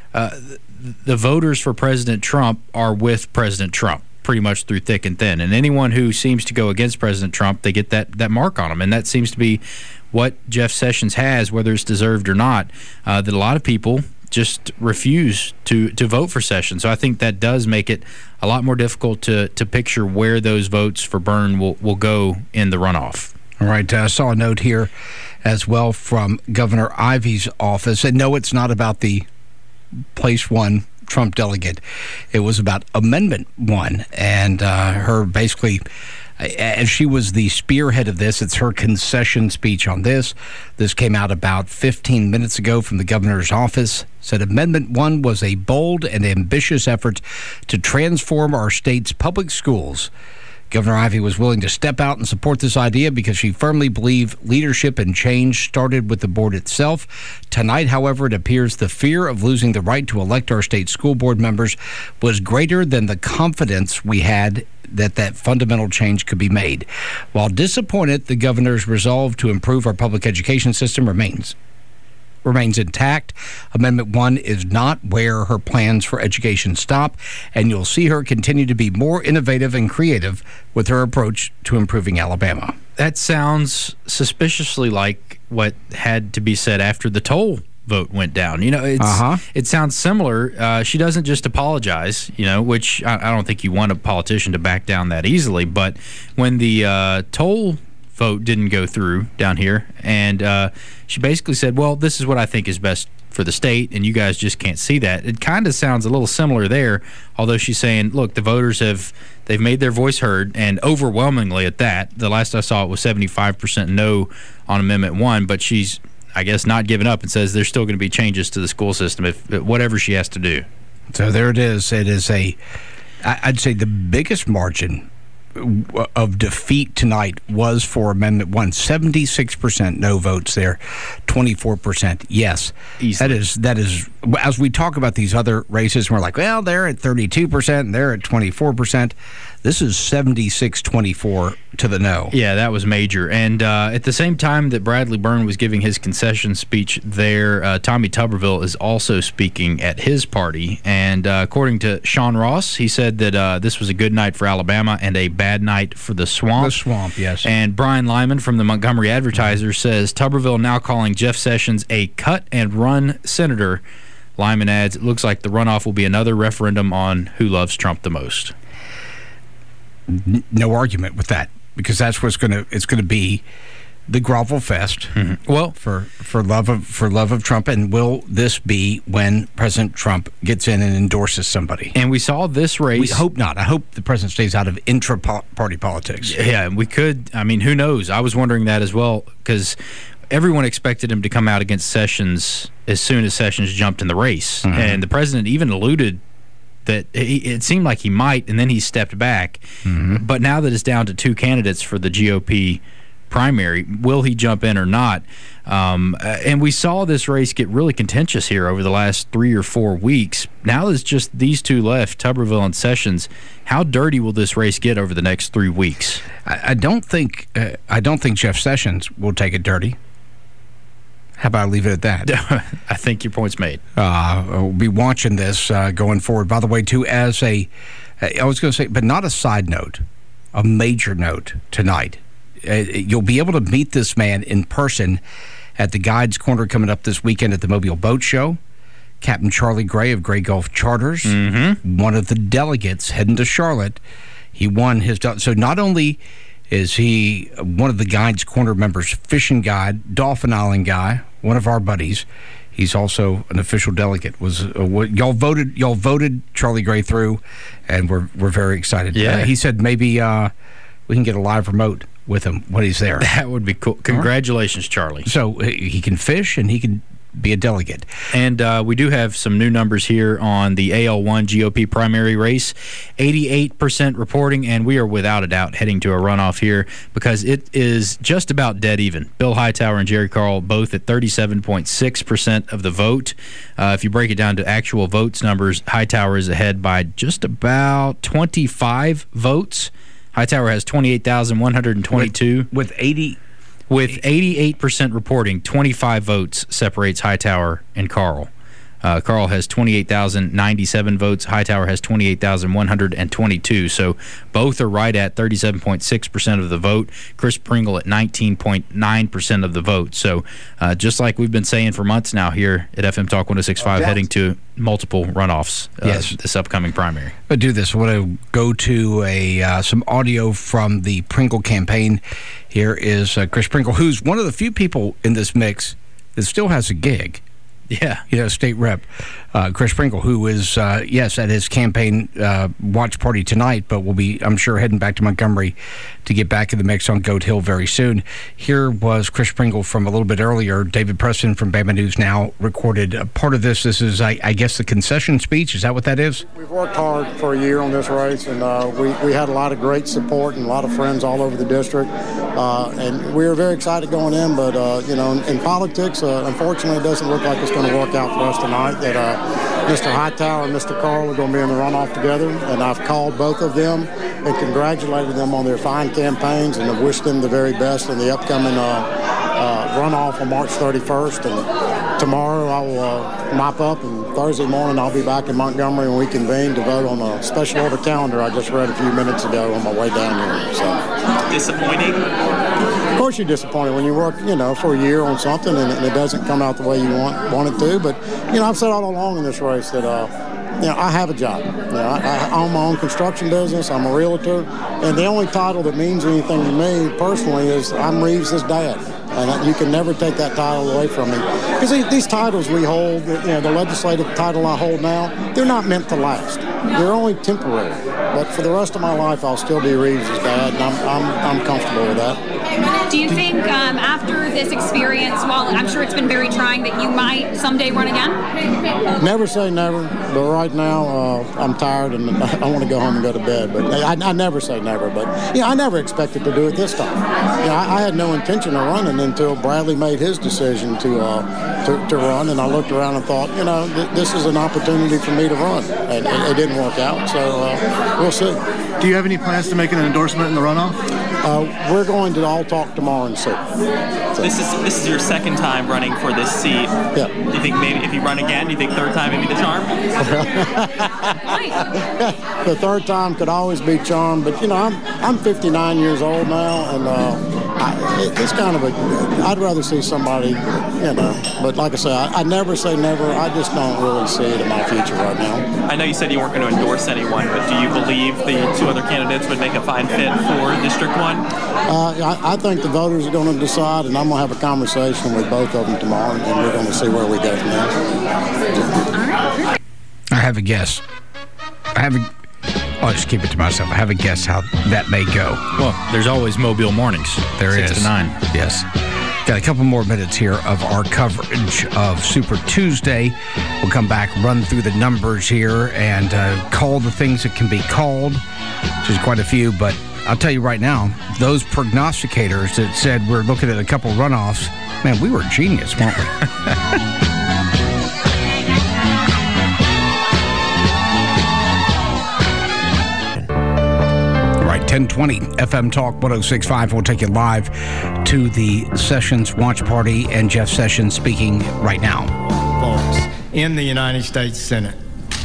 Speaker 2: the voters for President Trump are with President Trump pretty much through thick and thin. And anyone who seems to go against President Trump, they get that mark on them. And that seems to be what Jeff Sessions has, whether it's deserved or not, that a lot of people just refuse to vote for Sessions. So I think that does make it a lot more difficult to picture where those votes for Byrne will go in the runoff.
Speaker 1: All right. I saw a note here as well from Governor Ivey's office. And no, it's not about the place one Trump delegate. It was about Amendment 1, and her basically, as she was the spearhead of this, it's her concession speech on this. This came out about 15 minutes ago from the governor's office. Said Amendment 1 was a bold and ambitious effort to transform our state's public schools. Governor Ivey was willing to step out and support this idea because she firmly believed leadership and change started with the board itself. Tonight, however, it appears the fear of losing the right to elect our state school board members was greater than the confidence we had that fundamental change could be made. While disappointed, the governor's resolve to improve our public education system remains intact. Amendment 1 is not where her plans for education stop, and you'll see her continue to be more innovative and creative with her approach to improving Alabama.
Speaker 2: That sounds suspiciously like what had to be said after the toll vote went down. It sounds similar. She doesn't just apologize, which I don't think you want a politician to back down that easily, but when the toll vote didn't go through down here, and she basically said, well, this is what I think is best for the state, and you guys just can't see that. It kind of sounds a little similar there, although she's saying, look, the voters they've made their voice heard, and overwhelmingly at that. The last I saw it was 75% no on Amendment 1, but she's, I guess, not giving up and says there's still going to be changes to the school system if whatever she has to do.
Speaker 1: So there it is. It is I'd say the biggest margin of defeat tonight was for Amendment 1. 76% no votes there, 24% yes. Easily. That is as we talk about these other races, we're like, well, they're at 32% and they're at 24%. This is 76-24 to the no.
Speaker 2: Yeah, that was major. And at the same time that Bradley Byrne was giving his concession speech there, Tommy Tuberville is also speaking at his party. And according to Sean Ross, he said that this was a good night for Alabama and a bad night for the Swamp.
Speaker 1: The Swamp, yes.
Speaker 2: And Brian Lyman from the Montgomery Advertiser says Tuberville now calling Jeff Sessions a cut-and-run senator. Lyman adds, it looks like the runoff will be another referendum on who loves Trump the most.
Speaker 1: No argument with that, because that's what's it's going to be the grovel fest.
Speaker 2: Mm-hmm. Well,
Speaker 1: for love of Trump, and will this be when President Trump gets in and endorses somebody?
Speaker 2: And we saw this race.
Speaker 1: We hope not. I hope the president stays out of intra-party politics.
Speaker 2: Yeah, we could. I mean, who knows? I was wondering that as well, because everyone expected him to come out against Sessions as soon as Sessions jumped in the race, mm-hmm. and the president even alluded that it seemed like he might, and then he stepped back. Mm-hmm. But now that it's down to two candidates for the GOP primary, will he jump in or not? And we saw this race get really contentious here over the last 3 or 4 weeks. Now there's just these two left, Tuberville and Sessions. How dirty will this race get over the next 3 weeks?
Speaker 1: I don't think Jeff Sessions will take it dirty. How about I leave it at that?
Speaker 2: I think your point's made.
Speaker 1: We'll be watching this going forward. By the way, too, I was going to say, but not a side note, a major note tonight. You'll be able to meet this man in person at the Guides Corner coming up this weekend at the Mobile Boat Show. Captain Charlie Gray of Gray Gulf Charters, mm-hmm. one of the delegates heading to Charlotte. He won his... So not only is he one of the Guides Corner members, fishing guide, Dolphin Island guy, one of our buddies. He's also an official delegate. Y'all voted Charlie Gray through, and we're very excited.
Speaker 2: Yeah.
Speaker 1: He said maybe we can get a live remote with him when he's there.
Speaker 2: That would be cool. Congratulations, Charlie.
Speaker 1: So he can fish and he can be a delegate.
Speaker 2: And we do have some new numbers here on the AL1 GOP primary race. 88% reporting, and we are without a doubt heading to a runoff here because it is just about dead even. Bill Hightower and Jerry Carl both at 37.6% of the vote. If you break it down to actual votes numbers, Hightower is ahead by just about 25 votes. Hightower has 28,122. With 88% reporting, 25 votes separates Hightower and Carl. Carl has 28,097 votes. Hightower has 28,122. So both are right at 37.6% of the vote. Chris Pringle at 19.9% of the vote. So just like we've been saying for months now here at FM Talk 106.5, heading to multiple runoffs this upcoming primary.
Speaker 1: But do this. I want to go to some audio from the Pringle campaign. Here is Chris Pringle, who's one of the few people in this mix that still has a gig.
Speaker 2: Yeah.
Speaker 1: State rep. Chris Sprinkle, who is, yes, at his campaign watch party tonight, but will be, I'm sure, heading back to Montgomery to get back in the mix on Goat Hill very soon. Here was Chris Sprinkle from a little bit earlier. David Preston from Bama News Now recorded part of this. This is, I guess, the concession speech. Is that what that is?
Speaker 9: We've worked hard for a year on this race, and we had a lot of great support and a lot of friends all over the district. And we were very excited going in, but, in politics, unfortunately, it doesn't look like it's going to work out for us tonight. That Mr. Hightower and Mr. Carl are going to be in the runoff together, and I've called both of them and congratulated them on their fine campaigns and have wished them the very best in the upcoming runoff on March 31st. And tomorrow I will mop up, and Thursday morning I'll be back in Montgomery when we convene to vote on a special order calendar I just read a few minutes ago on my way down here. So
Speaker 10: disappointing?
Speaker 9: Of course you're disappointed when you work, for a year on something and it doesn't come out the way you want it to. But, I've said all along in this race that, I have a job. I own my own construction business. I'm a realtor. And the only title that means anything to me personally is I'm Reeves' dad. And you can never take that title away from me. Because these titles we hold, the legislative title I hold now, they're not meant to last. They're only temporary. But for the rest of my life, I'll still be Reeves' dad, and I'm comfortable with that.
Speaker 7: Do you think after this experience, while I'm sure it's been very trying, that you might someday run again?
Speaker 9: Never say never, but right now I'm tired and I want to go home and go to bed. But I never say never. But I never expected to do it this time. I had no intention of running until Bradley made his decision to run, and I looked around and thought, this is an opportunity for me to run, and it didn't work out. So we'll see.
Speaker 3: Do you have any plans to make an endorsement in the runoff?
Speaker 9: We're going to all talk tomorrow and see. So.
Speaker 10: This is your second time running for this seat.
Speaker 9: Yeah.
Speaker 10: Do you think maybe if you run again, do you think third time may be the charm?
Speaker 9: The third time could always be charm, but I'm 59 years old now, and it's kind of I'd rather see somebody, but like I say, I never say never. I just don't really see it in my future right now.
Speaker 10: I know you said you weren't going to endorse anyone, but do you believe the two other candidates would make a fine fit for District 1?
Speaker 9: I think the voters are going to decide, and I'm going to have a conversation with both of them tomorrow, and we're going to see where we go from there.
Speaker 1: I have a guess. I'll just keep it to myself. I have a guess how that may go.
Speaker 2: Well, there's always Mobile Mornings.
Speaker 1: There
Speaker 2: 6
Speaker 1: is.
Speaker 2: to 9.
Speaker 1: Yes. Got a couple more minutes here of our coverage of Super Tuesday. We'll come back, run through the numbers here, and call the things that can be called, which is quite a few. But I'll tell you right now, those prognosticators that said we're looking at a couple runoffs, man, we were genius, weren't we? Right, 1020 FM Talk 106.5. We'll take you live to the Sessions watch party, and Jeff Sessions speaking right now.
Speaker 11: Folks, in the United States Senate.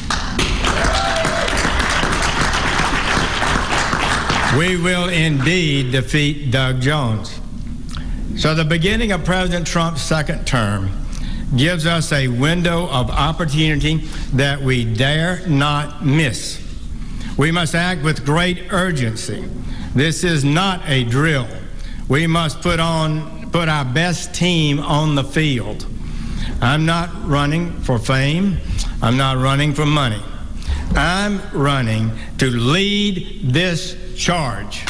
Speaker 11: We will indeed defeat Doug Jones. So the beginning of President Trump's second term gives us a window of opportunity that we dare not miss. We must act with great urgency. This is not a drill. We must put our best team on the field. I'm not running for fame. I'm not running for money. I'm running to lead this charge.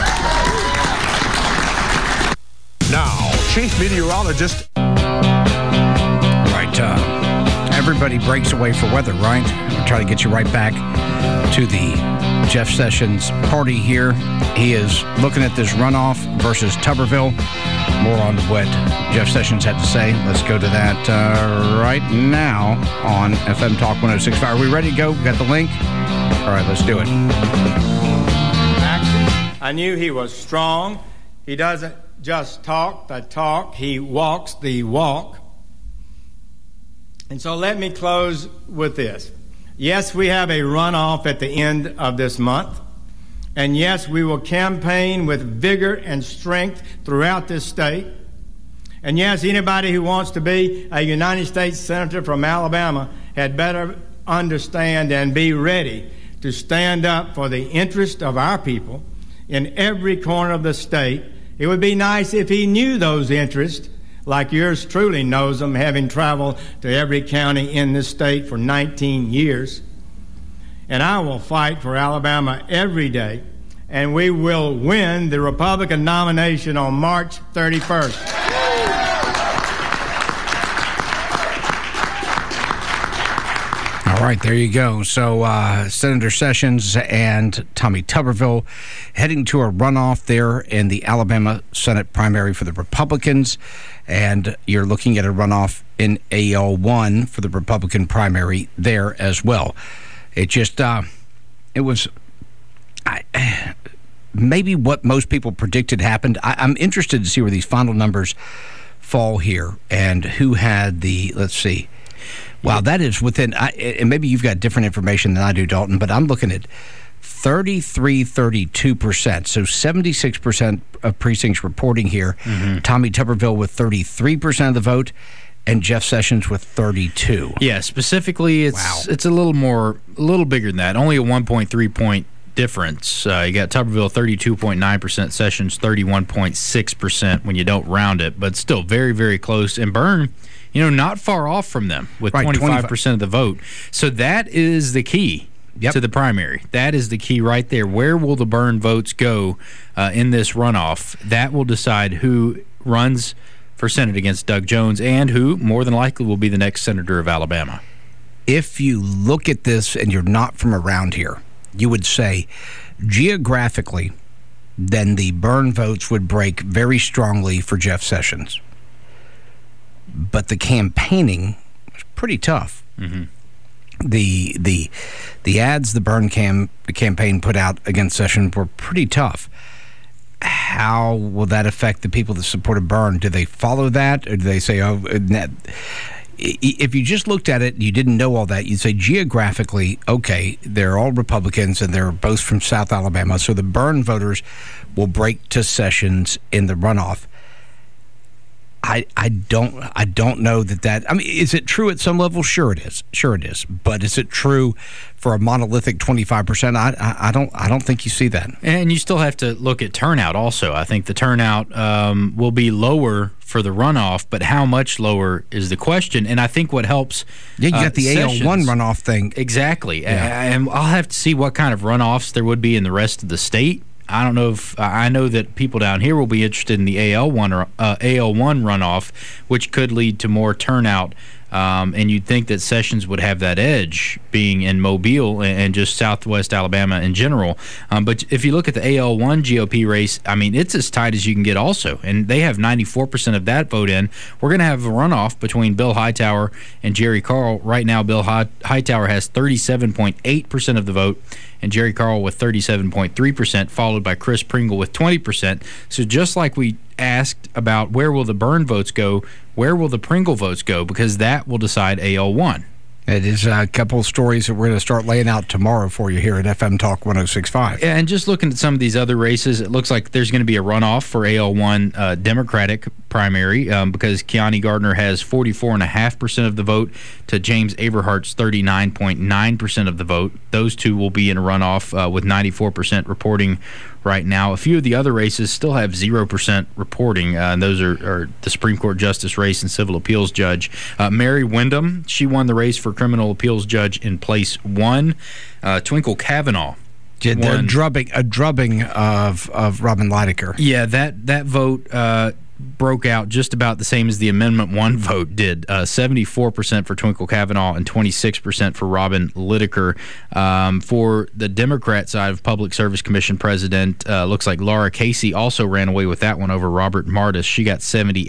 Speaker 12: Now, Chief Meteorologist.
Speaker 1: Right, everybody breaks away for weather, right? We'll try to get you right back to the Jeff Sessions party here. He is looking at this runoff versus Tuberville. More on what Jeff Sessions had to say. Let's go to that right now on FM Talk 106.5. Are we ready to go? Got the link? All right, let's do it.
Speaker 11: I knew he was strong. He doesn't just talk the talk, he walks the walk. And so let me close with this. Yes, we have a runoff at the end of this month. And yes, we will campaign with vigor and strength throughout this state. And yes, anybody who wants to be a United States Senator from Alabama had better understand and be ready to stand up for the interest of our people in every corner of the state. It would be nice if he knew those interests, like yours truly knows them, having traveled to every county in this state for 19 years. And I will fight for Alabama every day, and we will win the Republican nomination on March 31st.
Speaker 1: All right, there you go. So Senator Sessions and Tommy Tuberville heading to a runoff there in the Alabama Senate primary for the Republicans, and you're looking at a runoff in AL1 for the Republican primary there as well. It just, it was maybe what most people predicted happened. I'm interested to see where these final numbers fall here and who had the, let's see. Wow, that is within, and maybe you've got different information than I do, Dalton, but I'm looking at 32%. So 76% of precincts reporting here. Mm-hmm. Tommy Tuberville with 33% of the vote, and Jeff Sessions with 32.
Speaker 2: Yeah, specifically, it's a little bigger than that. Only a 1.3 point difference. You got Tuberville 32.9%, Sessions 31.6% when you don't round it, but still very, very close. And Byrne, not far off from them with 25% of the vote. So that is the key to the primary. That is the key right there. Where will the Byrne votes go in this runoff? That will decide who runs for Senate against Doug Jones and who, more than likely, will be the next senator of Alabama.
Speaker 1: If you look at this and you're not from around here, you would say geographically, then the Byrne votes would break very strongly for Jeff Sessions. But the campaigning was pretty tough. Mm-hmm. The ads the Byrne campaign put out against Sessions were pretty tough. How will that affect the people that supported Byrne? Do they follow that, or do they say, oh, if you just looked at it and you didn't know all that, you'd say geographically, okay, they're all Republicans and they're both from South Alabama, so the Byrne voters will break to Sessions in the runoff. I don't know that. I mean, is it true at some level? Sure it is. But is it true for a monolithic 25%? I don't think you see that.
Speaker 2: And you still have to look at turnout also. I think the turnout will be lower for the runoff, but how much lower is the question. And I think what helps.
Speaker 1: Yeah, you got the
Speaker 2: Sessions,
Speaker 1: AL1 runoff thing.
Speaker 2: Exactly.
Speaker 1: Yeah.
Speaker 2: And I'll have to see what kind of runoffs there would be in the rest of the state. I don't know if I know that people down here will be interested in the AL1 runoff, which could lead to more turnout. And you'd think that Sessions would have that edge, being in Mobile and just southwest Alabama in general. But if you look at the AL1 GOP race, I mean, it's as tight as you can get also. And they have 94% of that vote in. We're going to have a runoff between Bill Hightower and Jerry Carl. Right now, Bill Hightower has 37.8% of the vote, and Jerry Carl with 37.3%, followed by Chris Pringle with 20%. So just like we asked about where will the Byrne votes go, where will the Pringle votes go? Because that will decide AL1.
Speaker 1: It is a couple of stories that we're going to start laying out tomorrow for you here at FM Talk 106.5.
Speaker 2: And just looking at some of these other races, it looks like there's going to be a runoff for AL1 Democratic primary because Keani Gardner has 44.5% of the vote to James Averhart's 39.9% of the vote. Those two will be in a runoff with 94% reporting right now. A few of the other races still have 0% reporting, and those are the Supreme Court Justice race and Civil Appeals Judge. Mary Wyndham, she won the race for Criminal Appeals Judge in place 1. Twinkle Kavanaugh.
Speaker 1: They're drubbing of Robin Leidecker.
Speaker 2: Yeah, that vote broke out just about the same as the Amendment 1 vote did. 74% for Twinkle Kavanaugh and 26% for Robin Leidecker. For the Democrat side of Public Service Commission President, looks like Laura Casey also ran away with that one over Robert Martis. She got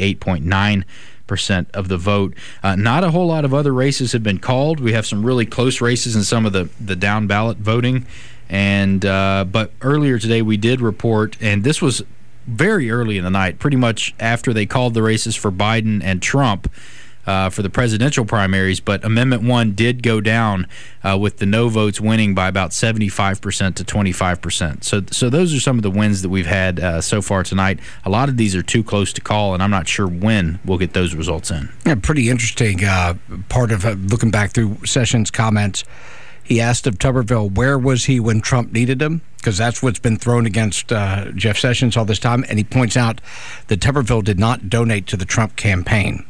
Speaker 2: 78.9% of the vote. Not a whole lot of other races have been called. We have some really close races in some of the down ballot voting. And but earlier today we did report, and this was very early in the night, pretty much after they called the races for Biden and Trump for the presidential primaries, but Amendment 1 did go down with the no votes winning by about 75% to 25%. So those are some of the wins that we've had so far tonight. A lot of these are too close to call, and I'm not sure when we'll get those results in.
Speaker 1: Yeah, pretty interesting part of looking back through Sessions' comments. He asked of Tuberville, where was he when Trump needed him? Because that's what's been thrown against Jeff Sessions all this time. And he points out that Tuberville did not donate to the Trump campaign.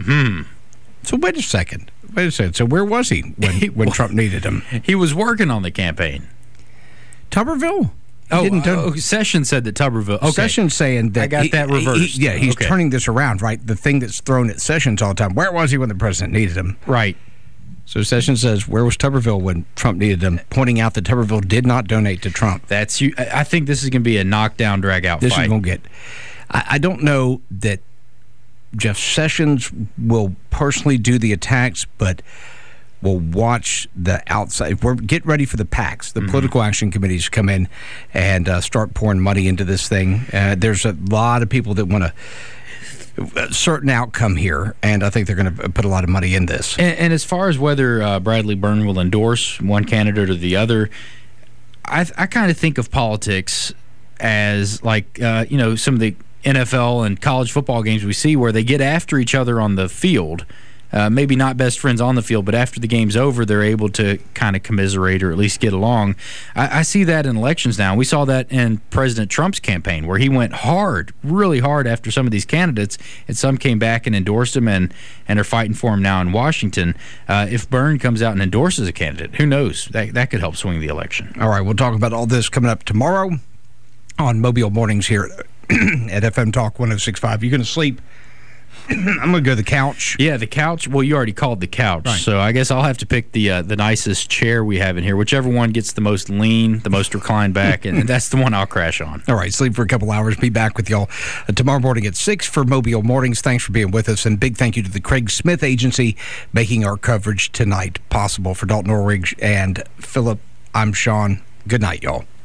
Speaker 1: So wait a second. So where was he when Trump needed him?
Speaker 2: He was working on the campaign.
Speaker 1: Tuberville?
Speaker 2: Sessions said that Tuberville. Okay.
Speaker 1: Sessions saying that.
Speaker 2: I got that reversed.
Speaker 1: He's turning this around, right? The thing that's thrown at Sessions all the time. Where was he when the president needed him?
Speaker 2: Right.
Speaker 1: So Sessions says, where was Tuberville when Trump needed him? Pointing out that Tuberville did not donate to Trump.
Speaker 2: I think this is going to be a knockdown, drag-out fight.
Speaker 1: This is going to get. I don't know that Jeff Sessions will personally do the attacks, but will watch the outside. Get ready for the PACs, the political action committees, come in and start pouring money into this thing. There's a lot of people that want a certain outcome here, and I think they're going to put a lot of money in this.
Speaker 2: And as far as whether Bradley Byrne will endorse one candidate or the other, I kind of think of politics as like, some of the NFL and college football games we see where they get after each other on the field. Maybe not best friends on the field, but after the game's over, they're able to kind of commiserate or at least get along. I see that in elections now. We saw that in President Trump's campaign where he went hard, really hard after some of these candidates, and some came back and endorsed him and are fighting for him now in Washington. If Byrne comes out and endorses a candidate, who knows? That could help swing the election.
Speaker 1: All right, we'll talk about all this coming up tomorrow on Mobile Mornings here at FM Talk 106.5. You going to sleep? I'm going to go to the couch.
Speaker 2: Yeah, the couch. Well, you already called the couch, right. So I guess I'll have to pick the nicest chair we have in here. Whichever one gets the most lean, the most reclined back, and that's the one I'll crash on.
Speaker 1: All right, sleep for a couple hours. Be back with y'all tomorrow morning at 6 for Mobile Mornings. Thanks for being with us, and big thank you to the Craig Smith Agency making our coverage tonight possible. For Dalton Orridge and Philip, I'm Sean. Good night, y'all.